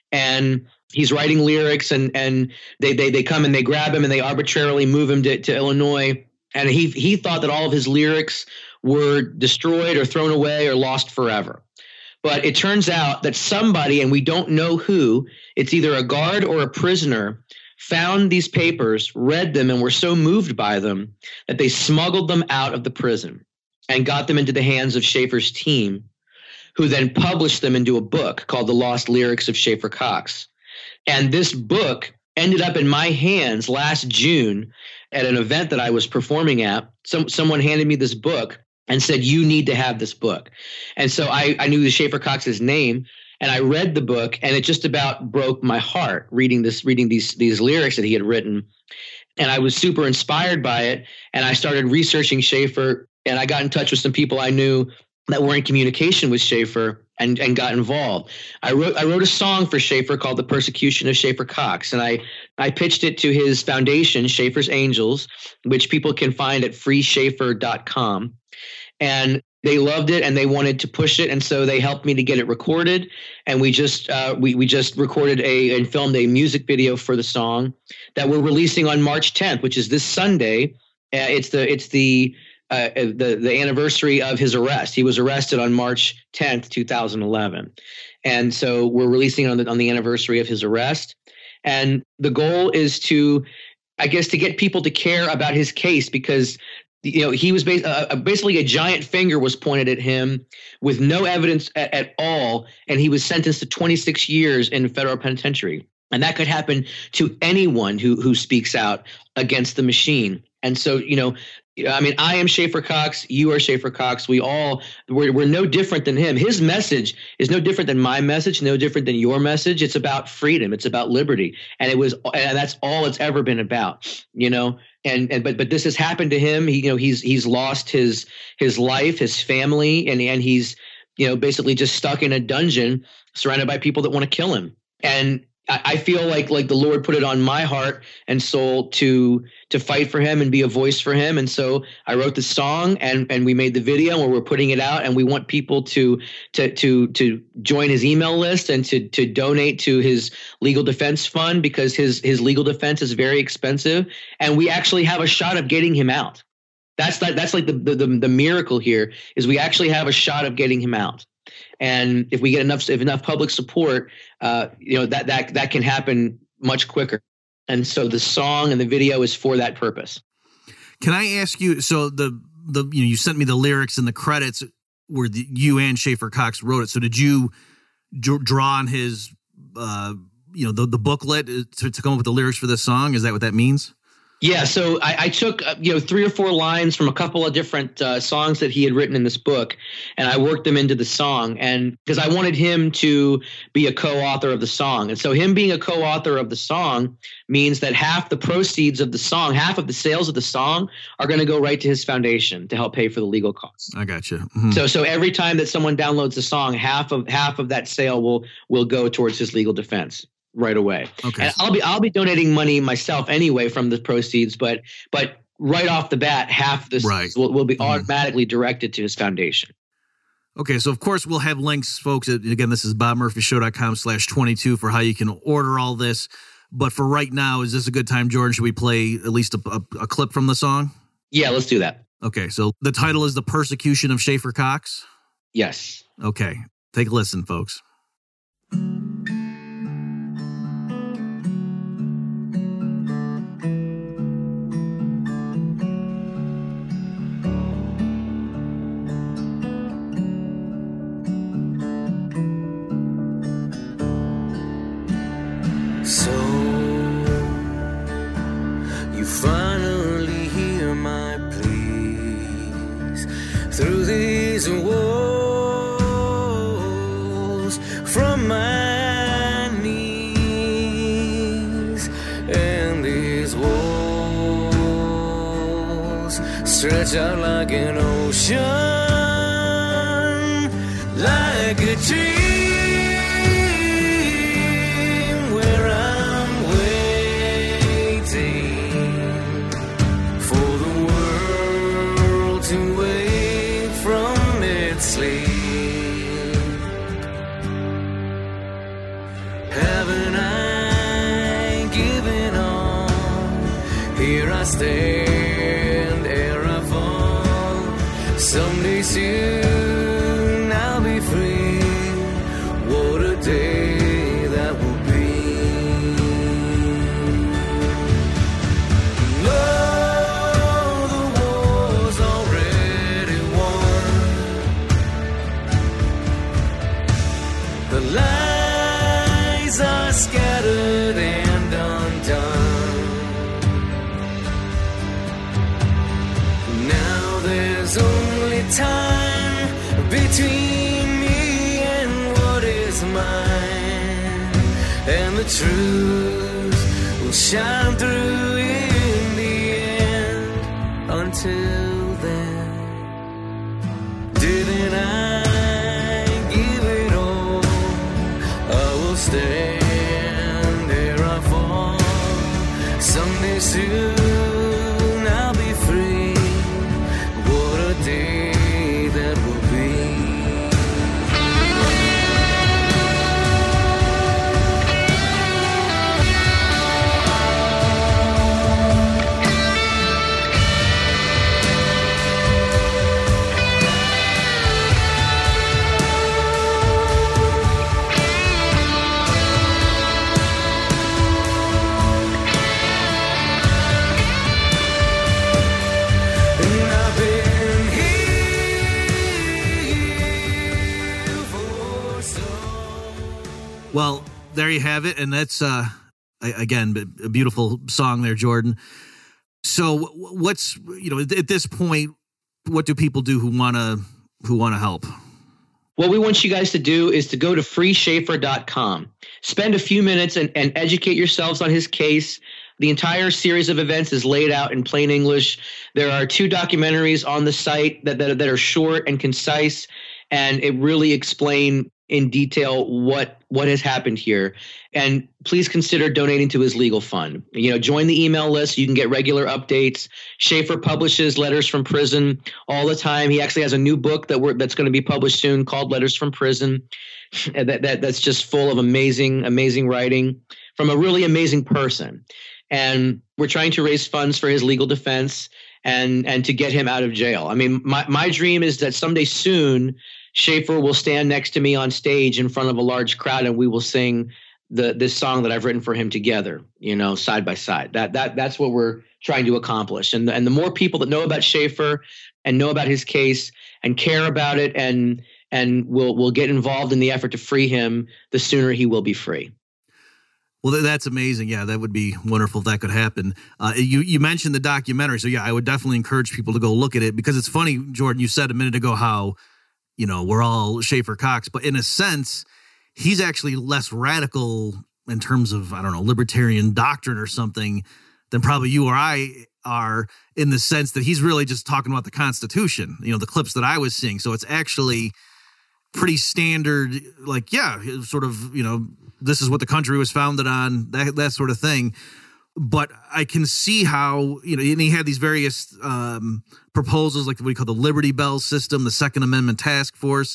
and he's writing lyrics, and and they they they come and they grab him and they arbitrarily move him to, to Illinois, and he he thought that all of his lyrics were destroyed or thrown away or lost forever. But it turns out that somebody, and we don't know who, it's either a guard or a prisoner, found these papers, read them, and were so moved by them that they smuggled them out of the prison and got them into the hands of Schaefer's team, who then published them into a book called The Lost Lyrics of Schaefer Cox. And this book ended up in my hands last June at an event that I was performing at. Some, someone handed me this book and said, you need to have this book. And so I, I knew the Schaefer Cox's name, and I read the book, and it just about broke my heart reading this, reading these, these lyrics that he had written. And I was super inspired by it. And I started researching Schaefer, and I got in touch with some people I knew that were in communication with Schaefer and, and got involved. I wrote I wrote a song for Schaefer called The Persecution of Schaefer Cox. And I, I pitched it to his foundation, Schaefer's Angels, which people can find at free schaefer dot com. And they loved it and they wanted to push it, and so they helped me to get it recorded. And we just uh, we we just recorded a and filmed a music video for the song that we're releasing on March tenth, which is this Sunday. Uh, it's the it's the uh, the the anniversary of his arrest. He was arrested on March tenth, two thousand eleven, and so we're releasing it on the on the anniversary of his arrest. And the goal is to, I guess, to get people to care about his case, because you know, he was bas- uh, basically a giant finger was pointed at him with no evidence at, at all. And he was sentenced to twenty-six years in federal penitentiary. And that could happen to anyone who who speaks out against the machine. And so, you know, I mean, I am Schaefer Cox. You are Schaefer Cox. We all we're, we're no different than him. His message is no different than my message, no different than your message. It's about freedom. It's about liberty. And it was and that's all it's ever been about, you know. And and but but this has happened to him. He you know he's he's lost his his life, his family, and and he's you know basically just stuck in a dungeon surrounded by people that want to kill him. And I, I feel like like the Lord put it on my heart and soul to to fight for him and be a voice for him. And so I wrote the song and and we made the video where we're putting it out, and we want people to to to to join his email list and to to donate to his legal defense fund, because his his legal defense is very expensive, and we actually have a shot of getting him out. That's that that's like the the the miracle here is we actually have a shot of getting him out. And if we get enough if enough public support, uh, you know that that that can happen much quicker. And so the song and the video is for that purpose. Can I ask you? So the the you know you sent me the lyrics and the credits where the, you and Schaefer Cox wrote it. So did you d- draw on his uh, you know the the booklet to, to come up with the lyrics for this song? Is that what that means? Yeah, so I, I took uh, you know three or four lines from a couple of different uh, songs that he had written in this book, and I worked them into the song. And because I wanted him to be a co-author of the song, and so him being a co-author of the song means that half the proceeds of the song, half of the sales of the song, are going to go right to his foundation to help pay for the legal costs. I got you. Mm-hmm. So so every time that someone downloads the song, half of half of that sale will will go towards his legal defense right away. Okay. And I'll be I'll be donating money myself anyway from the proceeds, but but right off the bat, half of this right. will, will be mm-hmm. automatically directed to his foundation. Okay, so of course we'll have links, folks. Again, this is bob murphy show dot com slash twenty-two for how you can order all this. But for right now, is this a good time, Jordan? Should we play at least a, a, a clip from the song? Yeah, let's do that. Okay, so the title is The Persecution of Schaefer Cox? Yes. Okay, take a listen, folks. So you finally hear my pleas through these walls from my knees, and these walls stretch out like an ocean, like a tree. Stand ere I fall. Someday soon I'll be free. What a day that will be. Oh, the war's already won. The lies are scattered and undone. There's only time between me and what is mine, and the truth will shine through in the end. Until then, didn't I give it all? I will stand ere I fall. Someday soon I'll be free. What a day that will Well, there you have it. And that's, uh, again, a beautiful song there, Jordan. So what's, you know, at this point, what do people do who want to who want to help? What we want you guys to do is to go to free schaefer dot com. Spend a few minutes and, and educate yourselves on his case. The entire series of events is laid out in plain English. There are two documentaries on the site that, that, that are short and concise, and it really explain in detail what what has happened here. And please consider donating to his legal fund. You know, join the email list. You can get regular updates. Schaefer publishes letters from prison all the time. He actually has a new book that we're, that's going to be published soon called Letters from Prison. That, that that's just full of amazing, amazing writing from a really amazing person. And we're trying to raise funds for his legal defense and and to get him out of jail. I mean, my, my dream is that someday soon Schaefer will stand next to me on stage in front of a large crowd and we will sing the this song that I've written for him together, you know, side by side. That that that's what we're trying to accomplish. And and the more people that know about Schaefer and know about his case and care about it and and will will get involved in the effort to free him, the sooner he will be free. Well, that's amazing. Yeah, that would be wonderful if that could happen. Uh, you you mentioned the documentary, so yeah, I would definitely encourage people to go look at it because it's funny, Jordan. You said a minute ago how, you know, we're all Schaefer Cox, but in a sense, he's actually less radical in terms of, I don't know, libertarian doctrine or something than probably you or I are, in the sense that he's really just talking about the Constitution, you know, the clips that I was seeing. So it's actually pretty standard, like, yeah, sort of, you know, this is what the country was founded on, that that sort of thing. But I can see how, you know, and he had these various um, proposals, like what we call the Liberty Bell system, the Second Amendment Task Force,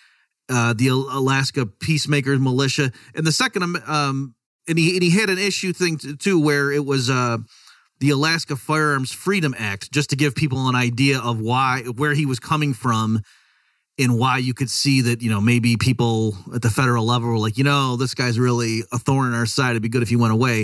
uh, the Alaska Peacemakers Militia, and the Second, um, and he and he had an issue thing too, where it was uh, the Alaska Firearms Freedom Act, just to give people an idea of why, where he was coming from, and why you could see that, you know, maybe people at the federal level were like, you know, this guy's really a thorn in our side. It'd be good if he went away.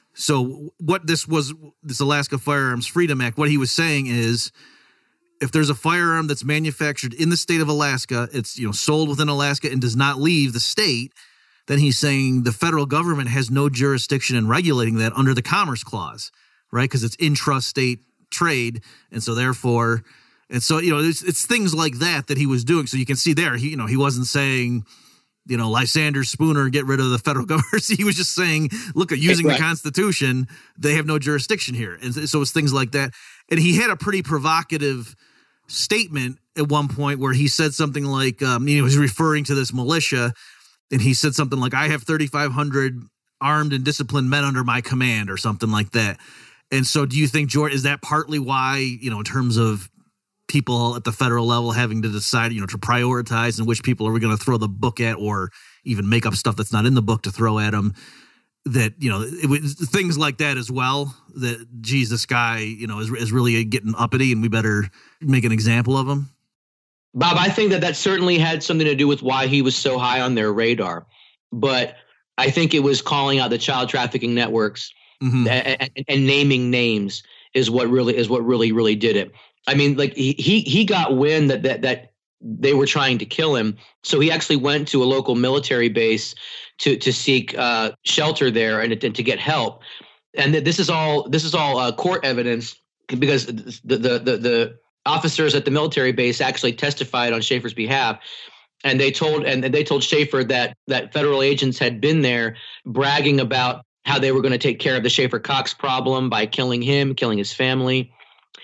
So what this was, this Alaska Firearms Freedom Act, what he was saying is, if there's a firearm that's manufactured in the state of Alaska, it's, you know, sold within Alaska and does not leave the state, then he's saying the federal government has no jurisdiction in regulating that under the Commerce Clause, right? Because it's intrastate trade. And so therefore, and so, you know, it's, it's things like that that he was doing. So you can see there, he, you know, he wasn't saying, you know, Lysander Spooner, get rid of the federal government. He was just saying, look, at using right. the Constitution, they have no jurisdiction here. And so it's things like that. And he had a pretty provocative statement at one point where he said something like, um, you know, he was referring to this militia, and he said something like, I have thirty-five hundred armed and disciplined men under my command, or something like that. And so do you think, George, is that partly why, you know, in terms of people at the federal level having to decide, you know, to prioritize and which people are we going to throw the book at, or even make up stuff that's not in the book to throw at them, that, you know, it was things like that as well, that, geez, this guy, you know, is, is really getting uppity and we better make an example of him? Bob, I think that that certainly had something to do with why he was so high on their radar. But I think it was calling out the child trafficking networks mm-hmm. and, and, and naming names is what really is what really, really did it. I mean, like he he got wind that that that they were trying to kill him, so he actually went to a local military base to to seek uh, shelter there and, and to get help. And this is all this is all uh, court evidence, because the, the the the officers at the military base actually testified on Schaefer's behalf, and they told and they told Schaefer that that federal agents had been there bragging about how they were going to take care of the Schaefer Cox problem by killing him, killing his family.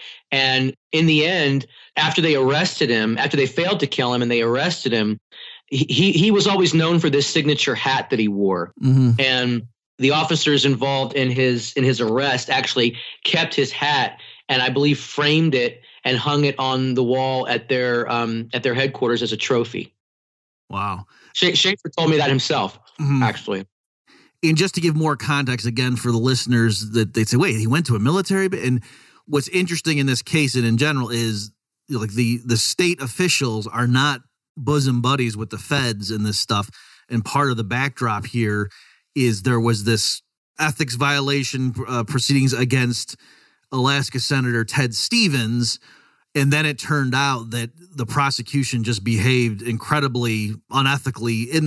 And in the end, after they arrested him, after they failed to kill him and they arrested him, he he was always known for this signature hat that he wore. Mm-hmm. And the officers involved in his in his arrest actually kept his hat and I believe framed it and hung it on the wall at their um, at their headquarters as a trophy. Wow. Sh- Schaefer told me that himself, mm-hmm. actually. And just to give more context again for the listeners, that they'd say, wait, he went to a military base? And what's interesting in this case and in general is, you know, like the the state officials are not bosom buddies with the feds in this stuff. And part of the backdrop here is there was this ethics violation uh, proceedings against Alaska Senator Ted Stevens. And then it turned out that the prosecution just behaved incredibly unethically in that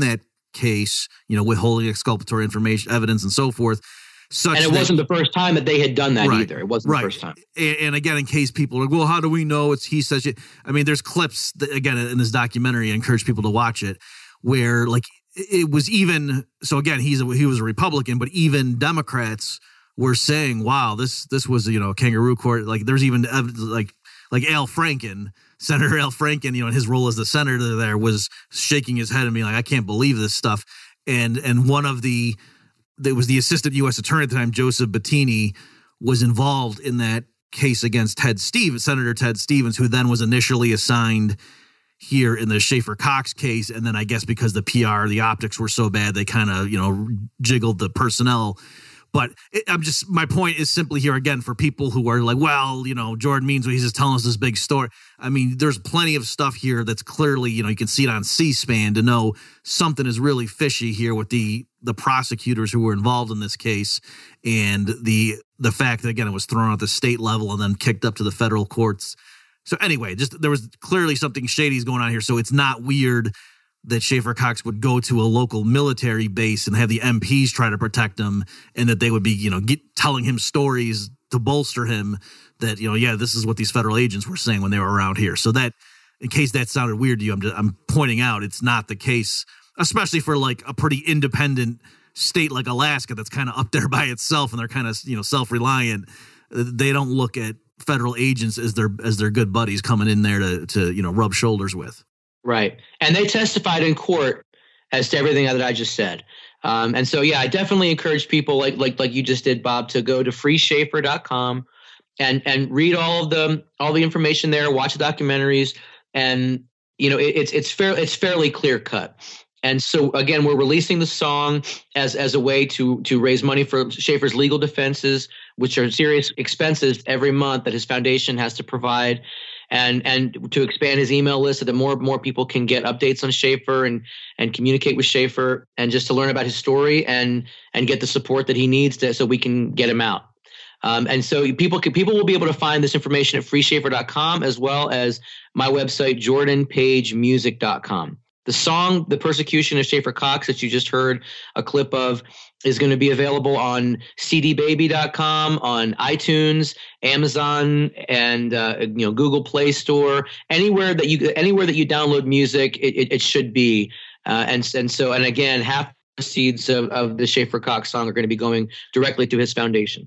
case, you know, withholding exculpatory information, evidence, and so forth. Such and it that, wasn't the first time that they had done that right, either. It wasn't right. the first time. And, and again, in case people are like, well, how do we know it's he says it? I mean, there's clips that, again, in this documentary, I encourage people to watch it, where like it was even, so again, he's a, he was a Republican, but even Democrats were saying, wow, this this was, you know, a kangaroo court. Like there's even like like Al Franken, Senator Al Franken, you know, in his role as the senator there was shaking his head and being like, I can't believe this stuff. And and one of the, there was the assistant U S attorney at the time, Joseph Bettini, was involved in that case against Ted Stevens, Senator Ted Stevens, who then was initially assigned here in the Schaefer Cox case. And then I guess because the P R, the optics were so bad, they kind of, you know, jiggled the personnel. But it, I'm just, my point is simply here again for people who are like, well, you know, Jordan Means, he's just telling us this big story. I mean, there's plenty of stuff here that's clearly, you know, you can see it on C-SPAN to know something is really fishy here with the the prosecutors who were involved in this case, and the the fact that, again, it was thrown at the state level and then kicked up to the federal courts. So anyway, just there was clearly something shady going on here. So it's not weird that Schaefer Cox would go to a local military base and have the M Ps try to protect him, and that they would be, you know, get, telling him stories to bolster him that, you know, yeah, this is what these federal agents were saying when they were around here. So that, in case that sounded weird to you, I'm just, I'm pointing out it's not the case, especially for like a pretty independent state like Alaska that's kind of up there by itself and they're kind of, you know, self-reliant. They don't look at federal agents as their as their good buddies coming in there to to, you know, rub shoulders with. Right. And they testified in court as to everything that I just said. Um, and so, yeah, I definitely encourage people like like like you just did, Bob, to go to free schaefer dot com and and read all of the all the information there, watch the documentaries. And, you know, it, it's it's fair it's fairly clear cut. And so, again, we're releasing the song as as a way to to raise money for Schaefer's legal defenses, which are serious expenses every month that his foundation has to provide. And and to expand his email list so that more more people can get updates on Schaefer and and communicate with Schaefer, and just to learn about his story and and get the support that he needs to, so we can get him out. Um, and so people can, people will be able to find this information at free schaefer dot com, as well as my website, jordan page music dot com. The song, The Persecution of Schaefer Cox, that you just heard a clip of, is going to be available on c d baby dot com, on iTunes, Amazon, and uh, you know, Google Play Store. Anywhere that you anywhere that you download music, it, it, it should be. Uh, and and so and again, half the proceeds of, of the Schaefer Cox song are going to be going directly to his foundation.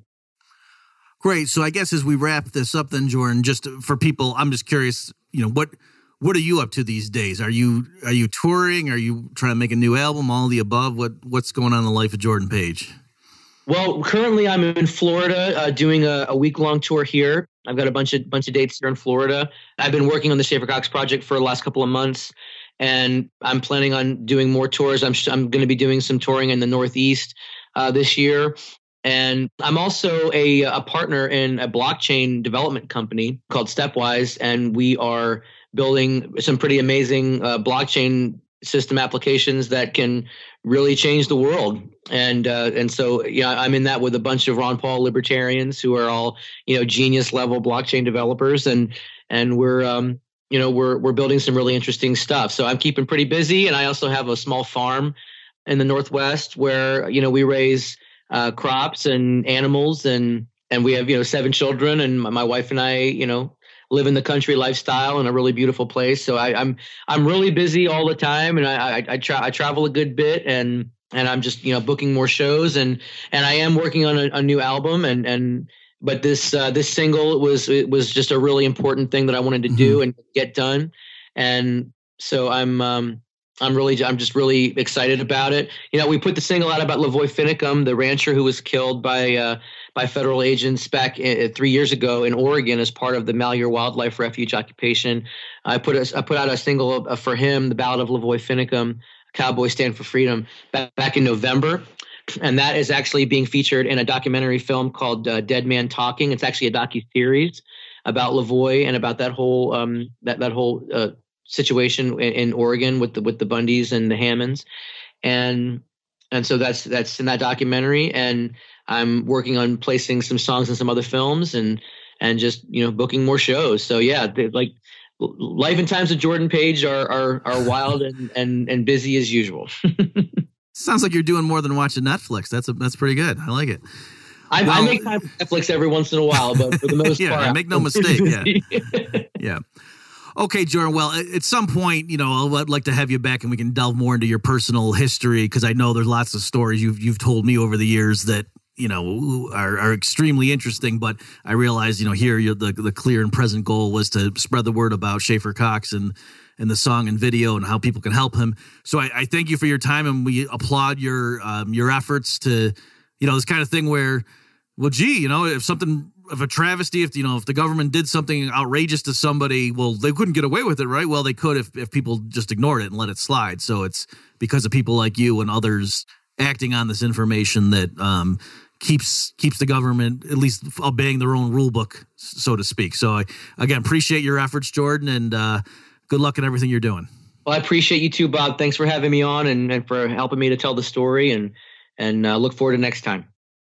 Great. So I guess as we wrap this up, then, Jordan, just for people, I'm just curious, you know, what. What are you up to these days? Are you are you touring? Are you trying to make a new album? All of the above? What what's going on in the life of Jordan Page? Well, currently I'm in Florida uh, doing a, a week long tour here. I've got a bunch of bunch of dates here in Florida. I've been working on the Schaefer Cox project for the last couple of months, and I'm planning on doing more tours. I'm I'm going to be doing some touring in the Northeast uh, this year. And I'm also a, a partner in a blockchain development company called Stepwise, and we are building some pretty amazing uh, blockchain system applications that can really change the world. And uh, and so, you know, I'm in that with a bunch of Ron Paul libertarians who are all, you know, genius level blockchain developers, and and we're um, you know we're we're building some really interesting stuff. So I'm keeping pretty busy, and I also have a small farm in the Northwest where, you know, we raise uh, crops and animals, and and we have, you know, seven children, and my wife and I, you know, live in the country lifestyle in a really beautiful place. So I, I'm I'm really busy all the time, and I I, I, tra- I travel a good bit, and and I'm just, you know, booking more shows, and and I am working on a, a new album, and and but this uh, this single was it was just a really important thing that I wanted to do and get done, and so I'm um I'm really I'm just really excited about it. You know, we put the single out about Lavoy Finicum, the rancher who was killed by uh, by federal agents back in, three years ago in Oregon as part of the Malheur Wildlife Refuge occupation. I put a, I put out a single for him, The Ballad of Lavoy Finicum, Cowboys Stand for Freedom, back, back in November. And that is actually being featured in a documentary film called uh, Dead Man Talking. It's actually a docuseries about Lavoy and about that whole um, that that whole uh, situation in, in Oregon with the with the Bundys and the Hammonds, and and so that's that's in that documentary. And I'm working on placing some songs in some other films, and and just, you know, booking more shows. So yeah, like life and times of Jordan Page are are, are wild and, and, and busy as usual. Sounds like you're doing more than watching Netflix. That's a, that's pretty good. I like it. I, well, I make time for Netflix every once in a while, but for the most yeah, part, make no mistake. Yeah, yeah. Okay, Jordan. Well, at some point, you know, I'd like to have you back, and we can delve more into your personal history, because I know there's lots of stories you've you've told me over the years that, you know, are, are extremely interesting. But I realize, you know, here you're, the the clear and present goal was to spread the word about Schaefer Cox and and the song and video and how people can help him. So I, I thank you for your time, and we applaud your um, your efforts to, you know, this kind of thing where, well, gee, you know, if something of a travesty, if, you know, if the government did something outrageous to somebody, well, they couldn't get away with it, right? Well, they could if, if people just ignored it and let it slide. So it's because of people like you and others acting on this information that um, keeps keeps the government at least obeying their own rule book, so to speak. So I, again, appreciate your efforts, Jordan, and uh, good luck in everything you're doing. Well, I appreciate you too, Bob. Thanks for having me on and, and for helping me to tell the story, and, and uh, look forward to next time.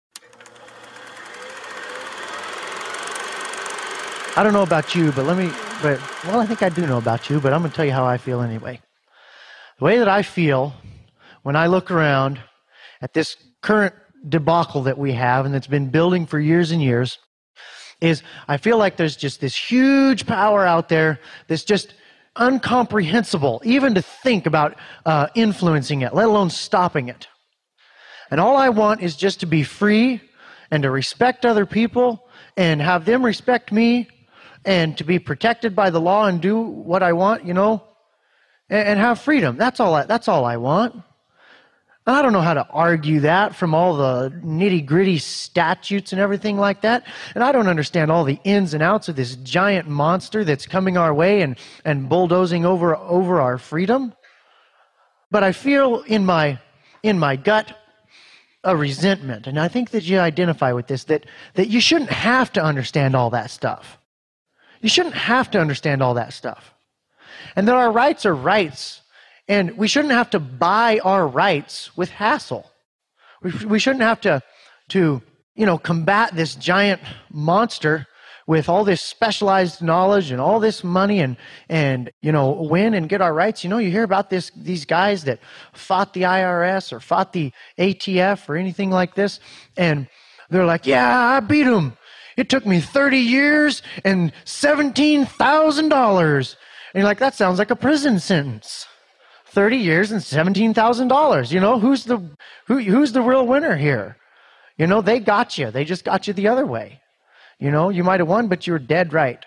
I don't know about you, but let me, but, well, I think I do know about you, but I'm going to tell you how I feel anyway. The way that I feel when I look around at this current debacle that we have and that's been building for years and years is I feel like there's just this huge power out there that's just incomprehensible, even to think about uh, influencing it, let alone stopping it. And all I want is just to be free and to respect other people and have them respect me, and to be protected by the law and do what I want, you know, and, and have freedom. That's all I, that's all I want. And I don't know how to argue that from all the nitty-gritty statutes and everything like that. And I don't understand all the ins and outs of this giant monster that's coming our way and, and bulldozing over, over our freedom. But I feel in my, in my gut a resentment. And I think that you identify with this, that, that you shouldn't have to understand all that stuff. You shouldn't have to understand all that stuff. And that our rights are rights. And we shouldn't have to buy our rights with hassle. We, we shouldn't have to, to, you know, combat this giant monster with all this specialized knowledge and all this money and, and, you know, win and get our rights. You know, you hear about this, these guys that fought the I R S or fought the A T F or anything like this. And they're like, yeah, I beat them. It took me thirty years and seventeen thousand dollars. And you're like, that sounds like a prison sentence. thirty years and seventeen thousand dollars. You know, who's the, who, who's the real winner here? You know, they got you. They just got you the other way. You know, you might have won, but you were dead right.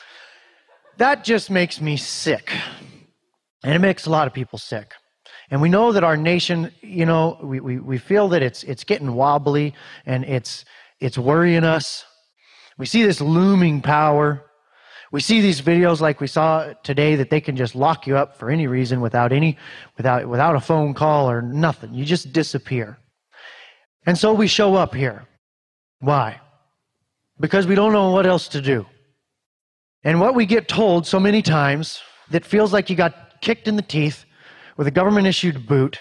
That just makes me sick. And it makes a lot of people sick. And we know that our nation, you know, we, we, we feel that it's it's getting wobbly and it's it's worrying us. We see this looming power. We see these videos like we saw today that they can just lock you up for any reason without any without without a phone call or nothing. You just disappear. And so we show up here. Why? Because we don't know what else to do. And what we get told so many times that feels like you got kicked in the teeth with a government-issued boot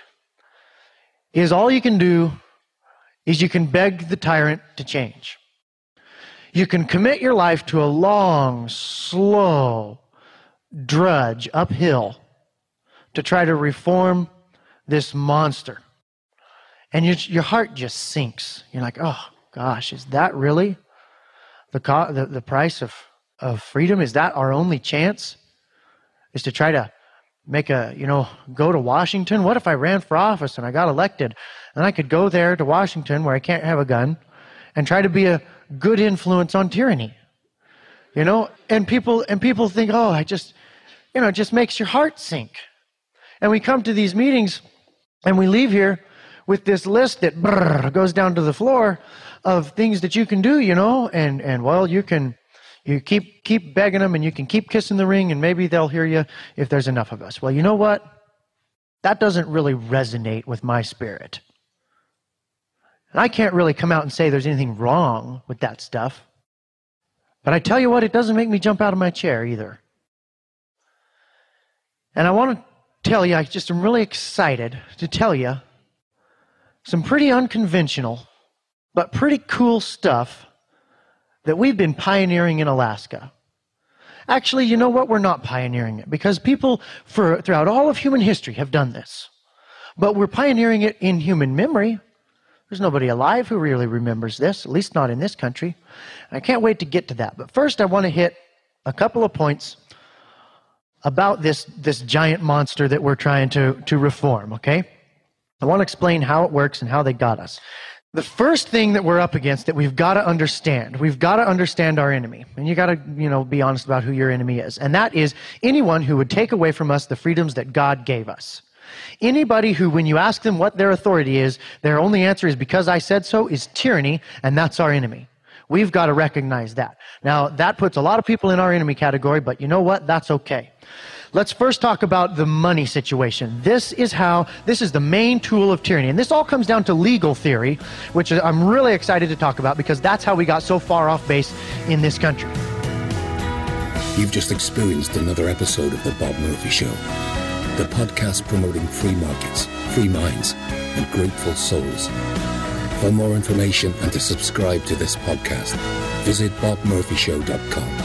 is all you can do is you can beg the tyrant to change. You can commit your life to a long, slow drudge uphill to try to reform this monster. And your, your heart just sinks. You're like, oh, gosh, is that really the, co- the, the price of, of freedom? Is that our only chance? Is to try to make a, you know, go to Washington? What if I ran for office and I got elected and I could go there to Washington where I can't have a gun and try to be a good influence on tyranny? You know, and people, and people think, oh, I just, you know, it just makes your heart sink. And we come to these meetings and we leave here with this list that brrr, goes down to the floor of things that you can do, you know, and, and well, you can, you keep, keep begging them and you can keep kissing the ring and maybe they'll hear you if there's enough of us. Well, you know what? That doesn't really resonate with my spirit. And I can't really come out and say there's anything wrong with that stuff. But I tell you what, it doesn't make me jump out of my chair either. And I want to tell you, I just am really excited to tell you some pretty unconventional, but pretty cool stuff that we've been pioneering in Alaska. Actually, you know what? We're not pioneering it because people for throughout all of human history have done this. But we're pioneering it in human memory. There's nobody alive who really remembers this, at least not in this country. And I can't wait to get to that. But first, I want to hit a couple of points about this, this giant monster that we're trying to, to reform, okay? I want to explain how it works and how they got us. The first thing that we're up against that we've got to understand, we've got to understand our enemy. And you got to, you know, be honest about who your enemy is. And that is anyone who would take away from us the freedoms that God gave us. Anybody who, when you ask them what their authority is, their only answer is because I said so, is tyranny, and that's our enemy. We've got to recognize that. Now, that puts a lot of people in our enemy category, but you know what? That's okay. Let's first talk about the money situation. This is how, this is the main tool of tyranny. And this all comes down to legal theory, which I'm really excited to talk about because that's how we got so far off base in this country. You've just experienced another episode of The Bob Murphy Show, the podcast promoting free markets, free minds, and grateful souls. For more information and to subscribe to this podcast, visit bob murphy show dot com.